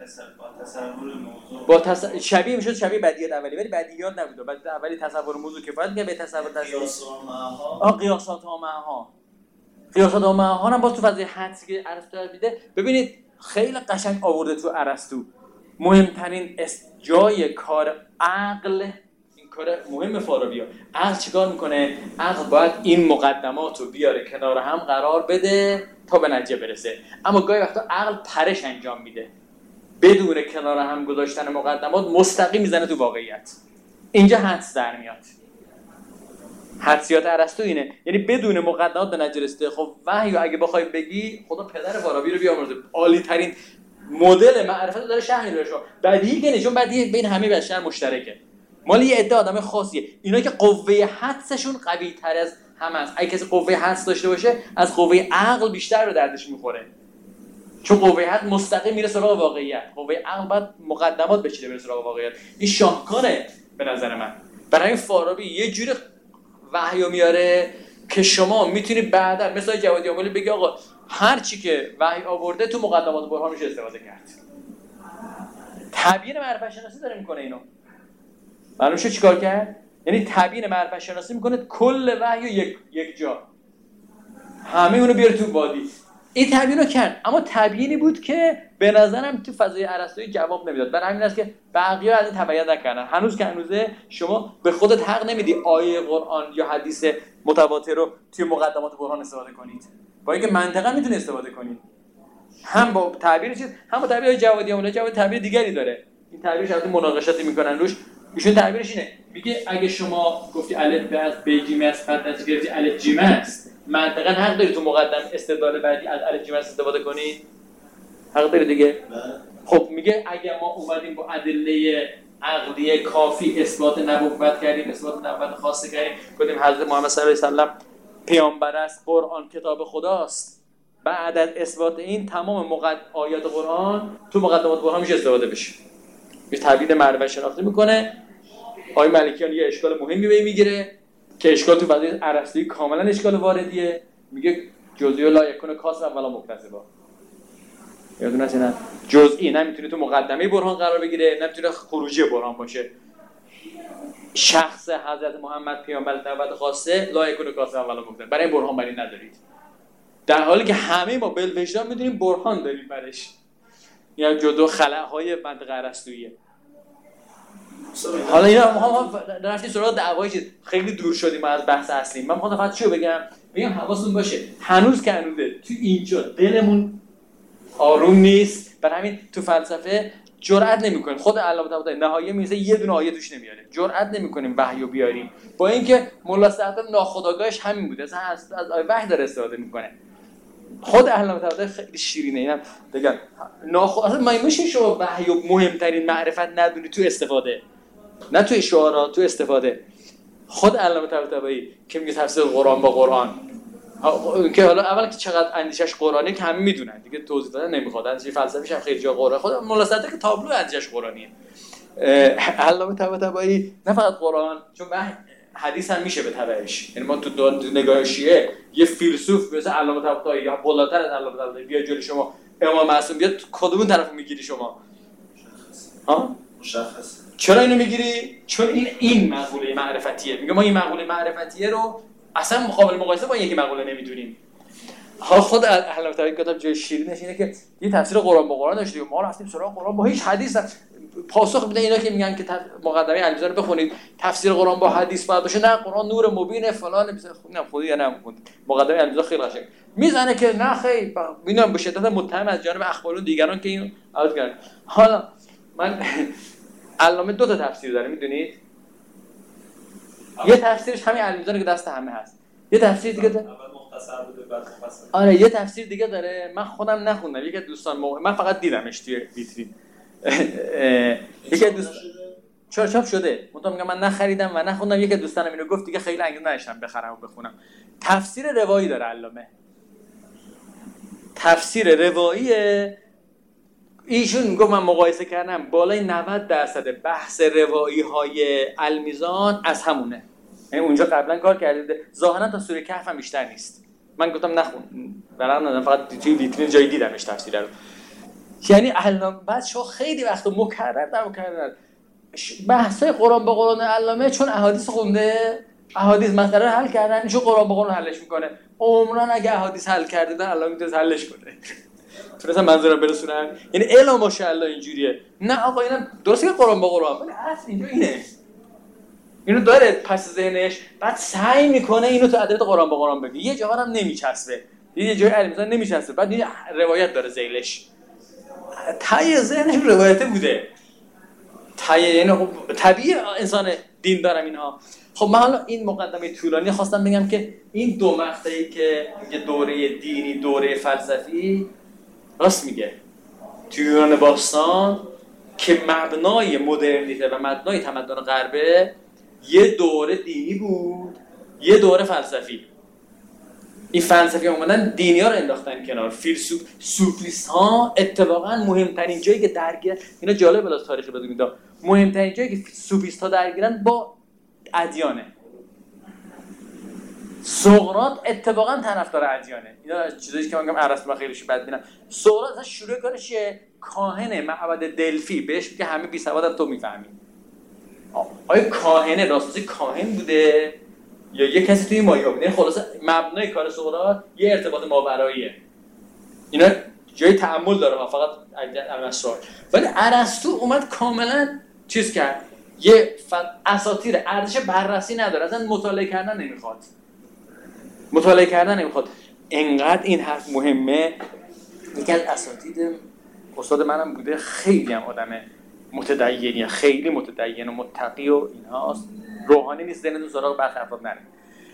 تصور شبیه میشد شبیه بدیهیات اولی، ولی بدیهیات نبود. بعد اولی تصور موضوع کفایت می‌کرد به تصور قیاسات ها معها. قیاسات و معهان هم باز تو فضای حدسی که ارسطو میده. ببینید خیلی قشنگ آورده تو ارسطو مهمترین جای کار عقل، این کار مهم فارابی. عقل چیکار میکنه؟ عقل باید این مقدمات رو بیاره کنار هم قرار بده تا به نتیجه برسه. اما گاهی وقتا عقل پرش انجام میده، بدون کنار هم گذاشتن مقدمات مستقیم میزنه تو واقعیت. اینجا حدس در میاد. حدسیات ارسطو اینه، یعنی بدون مقدمات به نتیجه رسیده. خب وحی اگه بخوای بگی خدا پدر فارابی رو بیامرزه، عالی ترین مدل معرفت داره شرح میده شما. بدیهی که نشون بدیهی بین همه بشر مشترکه. مال یه عده آدم خاصیه. اینا که قوه حدسشون قوی تر از همه است. اگه کسی قوه حدس داشته باشه از قوه عقل بیشتر به دردش میخوره. چون قوه حدس مستقیم میره سراغ واقعیت، قوه عقل باید مقدمات بچینه بره سراغ واقعیت. این شاهکاره به نظر من. برای این فارابی یه جوری وحیو میاره که شما میتونی بعدا مثلا جوادی آملی بگی آقا هر چی که وحی آورده تو مقدمات برهان میشه استفاده کرد. تبیین معرفت شناسی داره میکنه اینو. معلوم شد چیکار کرد؟ یعنی تبیین معرفت شناسی میکنه کل وحی یک جا، همه اونو بیاره تو وادی. این تبیینو کرد، اما تبیینی بود که به نظرم تو فضای ارسطویی جواب نمیداد. برای همین است که بقیه از این تبیین نکردن. هنوز که هنوزه شما به خودت حق نمیدی آیه قرآن یا حدیث متواتر رو توی مقدمات قرآن استفاده کنید، با اینکه منطقا میتونید استفاده کنید، هم با تعبیر چیز، هم با تعبیر جوادی اون جواد تعبیر دیگری داره. این تعبیرش البته مناقشاتی میکنن روش. ایشون تعبیرش اینه، میگه اگه شما گفتی الف به از ب جیم است، بعد نتیجه گرفتی الف جیم است، منطقا حق داری تو مقدم استدلال بعدی از الف جیم است استفاده کنی؟ حق داری دیگه. خب میگه اگه ما اومدیم با ادله عقلی کافی اثبات نبوت کردیم، اثبات نبوت خاصه کردیم، گفتیم حضرت محمد صلی الله علیه و سلم پیامبر است، قرآن کتاب خداست، بعد از اثبات این تمام آیات قرآن تو مقدمات قرآن میشه استفاده بشه. یه تبیین معرفت شناختی میکنه. آقای ملکیان یه اشکال مهمی به میگیره که اشکال تو فضای ارسطویی کاملا اشکال واردیه. میگه جزئی لا یکون کاسبا ولا مکتسبا. یادتون نه جزئی نمیتونه تو مقدمه برهان قرار بگیره، نمیتونه خروجی برهان باشه. شخص حضرت محمد پیامبر نبوت خاصه لا یکون کاسبا ولا مکتسبا، برای این برهان بری ندارید، در حالی که همه ما بالوجدان میدونیم برهان داریم برش. یعنی جزء خلاهای منطقه ارسطوییه. حالا اینا ما رفتیم سراغ دعوای چیز، خیلی دور شدیم از بحث اصلی. من میخوام فقط چیو بگم حواستون باشه هنوز که هنوزه تو اینجا دلمون آروم نیست. برای همین تو فلسفه جرئت نمی‌کنیم. خود علامه طباطبایی نهایه میزه یه دونه آیه توش نمیاره، جرئت نمی‌کنیم وحیو بیاریم، با اینکه ملا صدر ناخودآگاهش همین بوده، اصلا از وحی داره استفاده میکنه. خود علامه طباطبایی خیلی شیرینه. اینم بگم اصلا میشه شما وحیو مهمترین معرفت ندونی تو استفاده، نه تو اشعارات، تو استفاده. خود علامه طباطبایی که میگه تفسیر قرآن با قرآن، که حالا اول که چقدر اندیشش قرآنی که همه میدونن دیگه، توضیح دادن نمیخواد. اندیشه فلسفیش هم خیلی جا قرآن، خود مولا صدر که تابلو اندیشش قرآنیه. علامه طباطبایی نه فقط قرآن، چون حدیث هم میشه به تبعش. یعنی ما تو نگاه شیعه یه فیلسوف مثل علامه طباطبایی یا بالاتر از علامه طباطبایی بیا جلوی شما، امام معصوم بیاد، کدوم طرفو میگیری شما؟ ها؟ مشخصه. چرا اینو میگیری؟ چون این مقوله معرفتیه. میگم ما این مقوله معرفتیه رو اصلا مقابل مقایسه با یکی مقوله نمیدونیم. حالا خود علامه طباطبایی کتاب جای شیرینش اینه که یه تفسیر قرآن با قرآن داشتیم، ما رفتیم سراغ قرآن با هیچ حدیث پاسخ میدن. اینا که میگن که مقدمه علیزاده رو بخونید تفسیر قرآن با حدیث باید باشه، نه قرآن نور مبین فلان نه خودی یا نه مقدمه علیزاده خیلی قشنگ میزنه که نه خیر میدونم به شدت متهم از جانب اخبارون دیگران که اینو عرض کردن. حالا من علامه دو تا تفسیر داره میدونید، یه تفسیرش همین علیزاده که دست همه هست، یه تفسیر دیگه داره مختصر بوده بعد مفصل. آره یه تفسیر دیگه داره، من خودم نخوندم، یکی از دوستان من فقط دیدمش توی ویترین. یکی از دوستان چاپ شده، میگم من نخریدم و نخوندم، یکی از دوستانم اینو گفت دیگه خیلی انگیزه نداشتم بخرم و بخونم. تفسیر روایی داره علامه، تفسیر روایی ایشون گفت من مقایسه کردم بالای 90% بحث روایی های المیزان از همونه. یعنی اونجا قبلا کار کرده، ظاهرا تا سوره کهف هم بیشتر نیست. من گفتم نخون، برام ندادم، فقط توی ویترین جایی دیدمش تفسیر رو. یعنی علامه بعد شو خیلی وقت مکرر بحثای قرآن با قرآن علامه، چون احادیث خونده، احادیث مسئله رو حل کردن، ایشون قرآن با قرآن حلش میکنه. عمرن اگه احادیث حل کرده بودن الله میتونه حلش کنه. تونستم منظورم برسونم؟ یعنی علم ماشاءالله اینجوریه. نه آقا اینم درسته که قرآن با قرآن، ولی اصل اینجا اینو داره پس ذهنش، بعد سعی میکنه اینو تو ادبیات قرآن با قرآن بگه. یه جاها هم نمیچسبه، یه جای علم نمیچسبه، بعد یه روایت داره ذیلش، تای ذهنش روایته بوده، یعنی طبیعی انسان دین دارم اینها. خب من حالا این مقدمه طولانی خواستم بگم که این دو مقطعی که یه دوره دینی دوره فلسفی، راست میگه توی یونان باستان که مبنای مدرنیته و مبنای تمدن غربه یه دوره دینی بود، یه دوره فلسفی. این فلسفی اومدن دینی ها رو انداختن کنار. سوفیست ها اتفاقا مهمترین جایی که درگیرن، اینا جالب بلاس تاریخی بدونید، مهمترین جایی که سوفیست ها درگیرن با ادیانه. سقراط اتفاقا طرفدار ادیانه. اینا چیزایی که من میگم ارسطو خیلیش بد بینم. سقراط اصلا شروع کارش کاهن معبد دلفی، بهش میگه همه بی سوادن تو میفهمی. آیا کاهنه راستش کاهن بوده یا یه کسی توی مایا بوده؟ خلاصه مبنای کار سقراط یه ارتباط ماوراییه. اینا جای تأمل داره فقط اسرار. ولی ارسطو اومد کاملا چیز کرد، یه اساطیر ارزش بررسی نداره، اصلا مطالعه کردن نمیخواد. انقدر این حرف مهمه. یکی از اساتید استاد منم بوده، خیلی هم آدم متدینی، خیلی متدین و متقی و اینهاست، روحانی نیست، دلتون سراغ برخی افراد نره.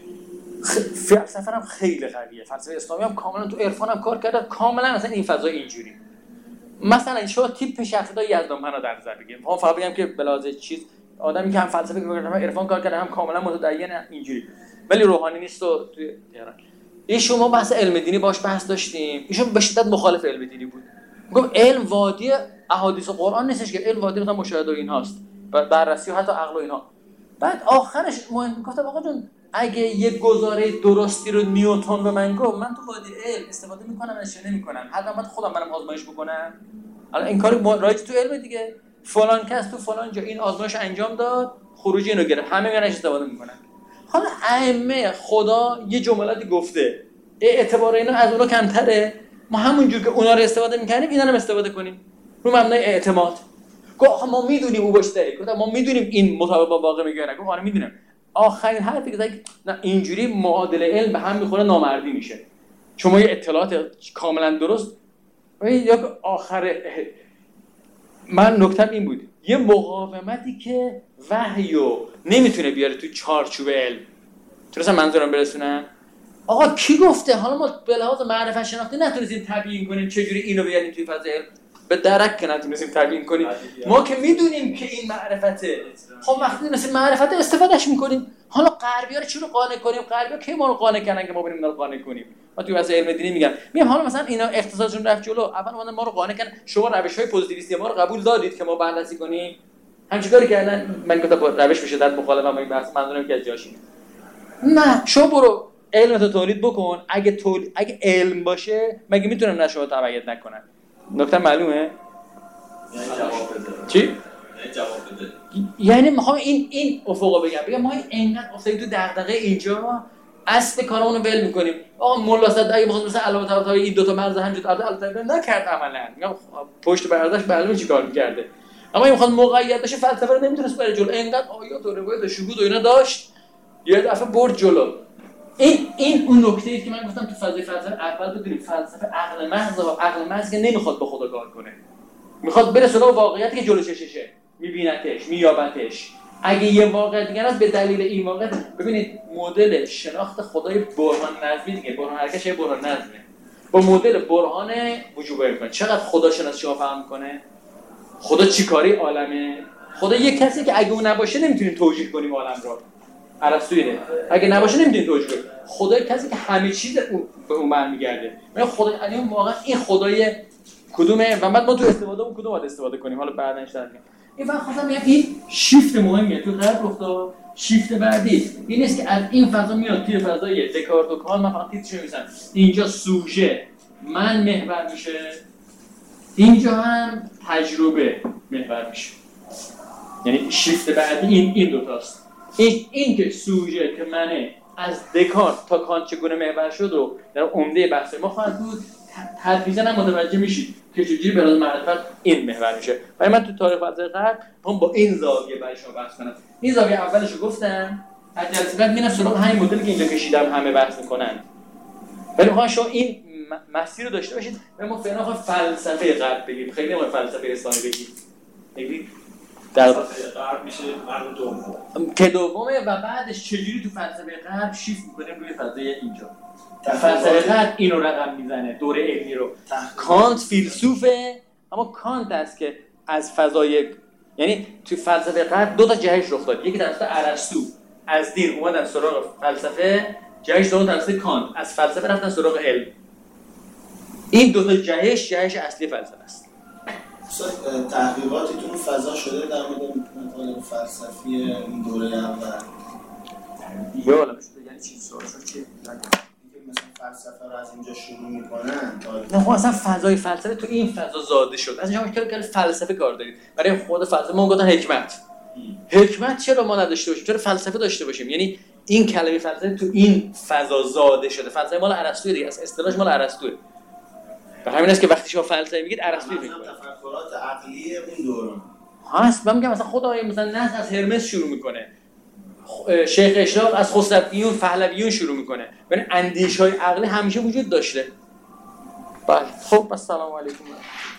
فلسفه هم خیلی قویه، فلسفه اسلامی هم کاملا تو عرفان هم کار کرده، کاملا اصلا این فضا اینجوری. مثلا شما تیپ شخصیت یزدانپنا در نظر بگیریم، ما فقط بگم که بلاز چیز آدمی که هم فلسفه کار کرده، هم عرفان کار کرده، هم کاملا متدین اینجوری، ولی روحانی نیست. و توی تهران این شما بحث علم دینی باش بحث داشتیم، ایشون به شدت مخالف علم دینی بود. میگم علم وادی احادیث و قرآن نیستش که علم وادی مثلا مشاهده و اینهاست، بررسی و حتی عقل و اینها. بعد آخرش مهم گفتم آقا جون اگه یه گزاره درستی رو نیوتن به من گفت، من تو وادی علم استفاده میکنم ازش نمیکنم، حتما باید خودم برام آزمایش بکنم. الان این کارو رایج تو علم دیگه، فلان کس تو فلان جا این آزمایش انجام داد، خروجی اینو گرفت، همه میانش استفاده میکنن. حالا ائمه خدا یه جملاتی گفته، اعتبار اینا از اونا کمتره، ما همونجور که اونا رو استفاده میکنیم اینا رو استفاده کنیم رو مبنای اعتماد. گفت ما میدونیم او باش داره، گفت ما میدونیم این مطابق با واقع میگه، گفت آره میدونم. آخرین حرفی که نه اینجوری معادله علم به هم میخوره، نامردی میشه. شما یه اطلاعات کاملا درست یا آخر من نکتم این بود، یه مقاومتی که وحیو نمیتونه بیاره تو چارچوب علم. درسته منظورم برسونم؟ آقا کی گفته؟ حالا ما به لحاظ معرفت شناختی نتونستیم تبیین کنیم چجوری اینو بیاریم توی فضای علم، به درک که نتونستیم تبیین کنیم. ما که میدونیم که این معرفته، خب وقتی دونستیم معرفت استفادهش میکنیم. حالا غربی‌ها رو چرا قانع کنیم؟ غربی‌ها کی ما رو قانع کردن که ما بریم اینا رو قانع کنیم؟ ما توی واسه علم دینی میگم حالا مثلا اینا اقتصادشون رفت جلو، اول اومدن ما رو قانع کردن، شما روش‌های پوزیتیویستی ما رو قبول دادید که ما بررسی کنیم، همین کاری کردن. من گفتم با روش بشه در مخالفم با این بحث، منظورم که از جاشی نه، شما برو علمتو تولید بکن. اگه علم باشه مگه میتونم نه شما تبعیت نکنن؟ نکته معلومه؟ یعنی جواب بده. چی؟ یعنی جواب بده. یعنی میخوام این افقو بگم ما اینقدر افتادیم تو دغدغه اینجا، اصل کارمون رو ول میکنیم. آقا مولا صد اگه بخواد مثلا علاوه بر این دو تا مرز همینجوری البته نکرد عملا، میگم پشت برداشت معلومه چیکار میکرده، اما این میخواد موقعیت بشه، فلسفه رو نمیتونست بره جلو، اینقدر آیات و روایت و شهود و اینا داشت، یه دفعه برد جلو. این اون نکته‌ای که من گفتم تو فضای فلسفه اول بدونیم فلسفه عقل محض و عقل محض که نمیخواد به خدا کار کنه، میخواد بره سراغ واقعیتی که جلو چششه، میبینتش، مییابتش. اگه یه واقعیت دیگه است به دلیل این واقعیت، ببینید مدل شناخت خدای برهان نظمی دیگه، برهان حرکت یه برهان نظمه، با مدل برهان وجوب میکنه. چقدر خدا شناس شما فهم کنه؟ خدا چیکاری عالمه؟ خدا یه کسی که اگه اون نباشه نمیتونیم توجیه کنیم عالم رو. ارسطوئیه اگه نباشه نمیتونیم توجیه کنیم. خدا کسی که همه چیز به اون برمیگرده. من خدا یعنی واقعا این خدای کدومه و بعد ما تو استفاده اون کدوم باید استفاده کنیم. حالا بعدا اشاره کنیم. این وقت خواستم بگم این شیفت مهمیه تو غرب رفته. شیفت بعدی این است که از این فضا میاد توی فضای دکارت و کان. من فقط تیترش می‌نویسم اینجا سوژه من محور میشه، اینجا هم تجربه محور میشه. یعنی شیفت بعدی این دو تاست. این که سوژه که منه از دکارت تا کانت چگونه محور شد رو در عمده بحث ما خواهد بود. تدریجاً هم متوجه میشید که چجوری به لحاظ معرفت این محور میشه. ولی من تو تاریخ فلسفه غرب میخوام با این زاویه برای شما بحث کنم. این زاویه اولش رو گفتم، از جلسه بعد میرم سراغ همین مدلی که اینجا کشیدم همه بحث میکنن. ولی میخوام شما این مسیر رو داشته باشید و ما فعلا خواهیم فلسفه غرب بگیم، خیلی نمیخوایم فلسفه اسلامی بگیم. ببین در غرب میشه مرد دوم که دومه و بعدش چجوری تو فلسفه غرب شیفت می‌کنیم روی فضای اینجا. فلسفه غرب اینو رقم میزنه دوره علمی رو. کانت فیلسوفه، اما کانت است که از فضای، یعنی تو فلسفه غرب دو تا جهش رخ داد. یکی توسط ارسطو از دین اومدن سراغ فلسفه، جهش دوم توسط کانت از فلسفه رفتن سراغ علم. این دو تا جهش اصلی فلسفه است. تحقیقاتی تو فضا شده در مورد مطالب فلسفی این دوره اول؟ دیگه حالا شده یعنی چی سوال شد که مثلا فلسفه رو از اینجا شروع میکنن نه خب اصلا فضای فلسفه تو این فضا زاده شد. از شما که فلسفه کار دارید برای خود فلسفه ما گفتن حکمت چرا ما نداشته باشیم، چرا فلسفه داشته باشیم؟ یعنی این کلمه فلسفه تو این فضا زاده شده. فلسفه مال ارسطو دیگه، اصطلاحش مال ارسطوئه. به همین است که وقتی شما فلسفه میگید ارسطو میگید. تفکرات عقلی اون دوران هست. من میگم مثلا خدای مثلا نحس از هرمس شروع میکنه، شیخ اشراق از خسرویون پهلویون شروع میکنه. یعنی اندیشه‌های عقلی همیشه وجود داشته. بله خب السلام علیکم.